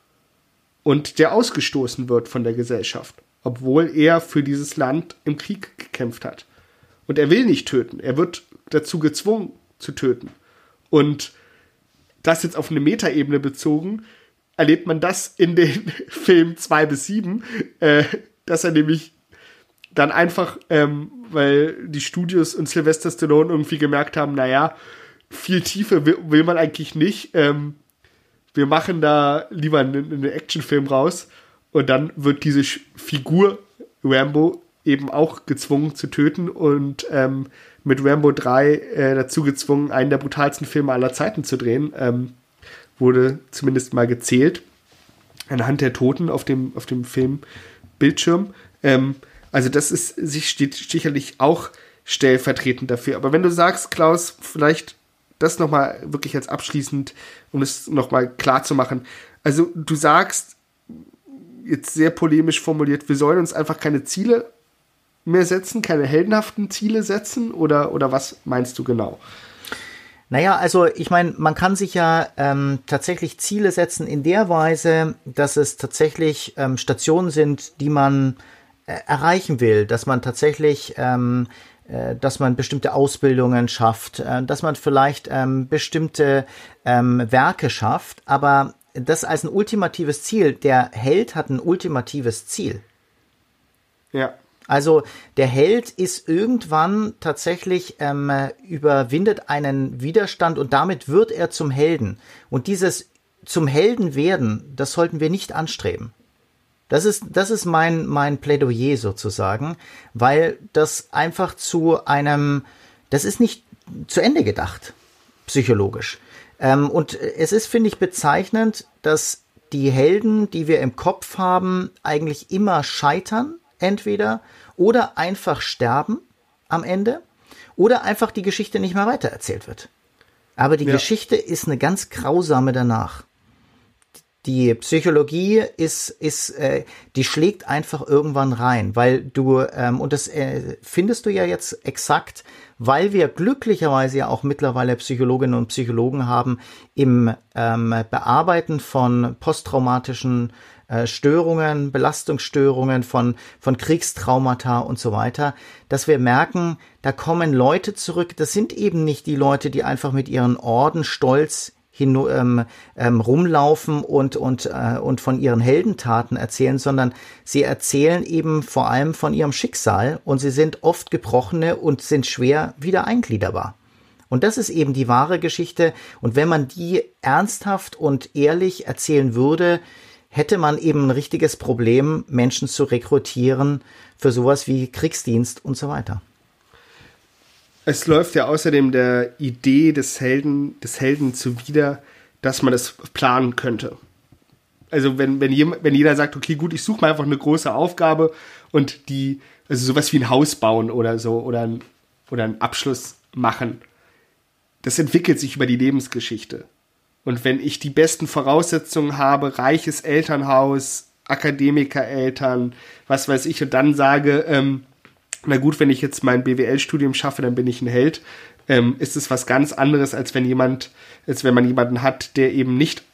und der ausgestoßen wird von der Gesellschaft, obwohl er für dieses Land im Krieg gekämpft hat. Und er will nicht töten, er wird dazu gezwungen zu töten. Und das jetzt auf eine Metaebene bezogen, erlebt man das in den Filmen 2-7, dass er nämlich dann einfach, weil die Studios und Sylvester Stallone irgendwie gemerkt haben, naja, viel Tiefe will man eigentlich nicht, wir machen da lieber einen Actionfilm raus. Und dann wird diese Figur Rambo eben auch gezwungen zu töten und mit Rambo 3 dazu gezwungen, einen der brutalsten Filme aller Zeiten zu drehen. Wurde zumindest mal gezählt anhand der Toten auf dem Filmbildschirm. Also das steht sicherlich auch stellvertretend dafür. Aber wenn du sagst, Klaus, vielleicht das nochmal wirklich als abschließend, um es nochmal klar zu machen. Also du sagst, jetzt sehr polemisch formuliert, wir sollen uns einfach keine Ziele mehr setzen, keine heldenhaften Ziele setzen, oder was meinst du genau? Naja, also ich meine, man kann sich ja tatsächlich Ziele setzen in der Weise, dass es tatsächlich Stationen sind, die man erreichen will, dass man tatsächlich dass man bestimmte Ausbildungen schafft, dass man vielleicht bestimmte Werke schafft, aber das als ein ultimatives Ziel. Der Held hat ein ultimatives Ziel. Ja. Also der Held ist irgendwann tatsächlich, überwindet einen Widerstand und damit wird er zum Helden. Und dieses zum Helden werden, das sollten wir nicht anstreben. Das ist mein Plädoyer sozusagen, weil das einfach das ist nicht zu Ende gedacht, psychologisch. Und es ist, finde ich, bezeichnend, dass die Helden, die wir im Kopf haben, eigentlich immer scheitern, entweder, oder einfach sterben am Ende. Oder einfach die Geschichte nicht mehr weitererzählt wird. Aber die Geschichte ist eine ganz grausame danach. Die Psychologie die schlägt einfach irgendwann rein, weil du, und das findest du ja jetzt exakt, weil wir glücklicherweise ja auch mittlerweile Psychologinnen und Psychologen haben im Bearbeiten von posttraumatischen Störungen, Belastungsstörungen, von Kriegstraumata und so weiter, dass wir merken, da kommen Leute zurück, das sind eben nicht die Leute, die einfach mit ihren Orden stolz rumlaufen und von ihren Heldentaten erzählen, sondern sie erzählen eben vor allem von ihrem Schicksal und sie sind oft Gebrochene und sind schwer wieder eingliederbar. Und das ist eben die wahre Geschichte. Und wenn man die ernsthaft und ehrlich erzählen würde, hätte man eben ein richtiges Problem, Menschen zu rekrutieren für sowas wie Kriegsdienst und so weiter. Es läuft ja außerdem der Idee des Helden zuwider, dass man das planen könnte. Also wenn jeder sagt, okay, gut, ich suche mal einfach eine große Aufgabe und also sowas wie ein Haus bauen oder so oder einen Abschluss machen, das entwickelt sich über die Lebensgeschichte. Und wenn ich die besten Voraussetzungen habe, reiches Elternhaus, Akademikereltern, was weiß ich, und dann sage, na gut, wenn ich jetzt mein BWL-Studium schaffe, dann bin ich ein Held, ist es was ganz anderes, als wenn man jemanden hat, der eben nicht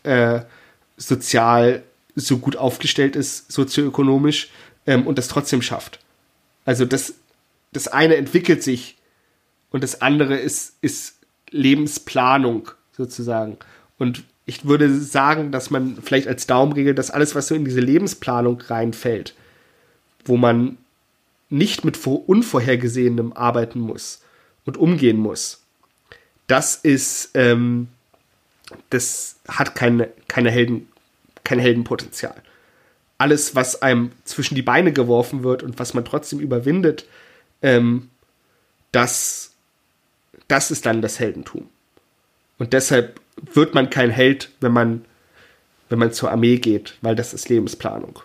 sozial so gut aufgestellt ist, sozioökonomisch, und das trotzdem schafft. Also das eine entwickelt sich und das andere ist Lebensplanung sozusagen. Und ich würde sagen, dass man vielleicht als Daumenregel, dass alles, was so in diese Lebensplanung reinfällt, wo man nicht mit Unvorhergesehenem arbeiten muss und umgehen muss, das hat kein Heldenpotenzial. Alles, was einem zwischen die Beine geworfen wird und was man trotzdem überwindet, das ist dann das Heldentum. Und deshalb wird man kein Held, wenn man zur Armee geht, weil das ist Lebensplanung.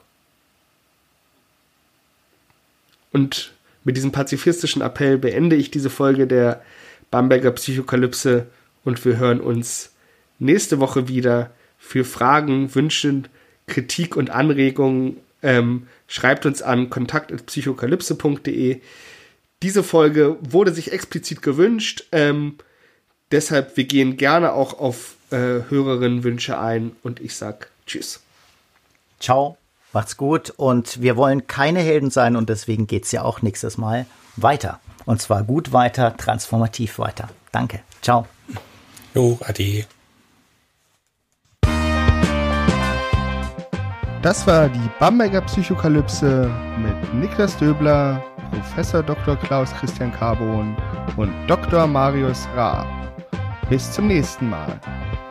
Und mit diesem pazifistischen Appell beende ich diese Folge der Bamberger Psychokalypse und wir hören uns nächste Woche wieder. Für Fragen, Wünsche, Kritik und Anregungen schreibt uns an kontakt@psychokalypse.de. Diese Folge wurde sich explizit gewünscht, deshalb wir gehen gerne auch auf Hörerinnenwünsche ein und ich sag Tschüss. Ciao. Macht's gut und wir wollen keine Helden sein und deswegen geht's ja auch nächstes Mal weiter. Und zwar gut weiter, transformativ weiter. Danke. Ciao. Jo, ade. Das war die Bamberger Psychokalypse mit Niklas Döbler, Professor Dr. Klaus Christian Carbon und Dr. Marius Raab. Bis zum nächsten Mal.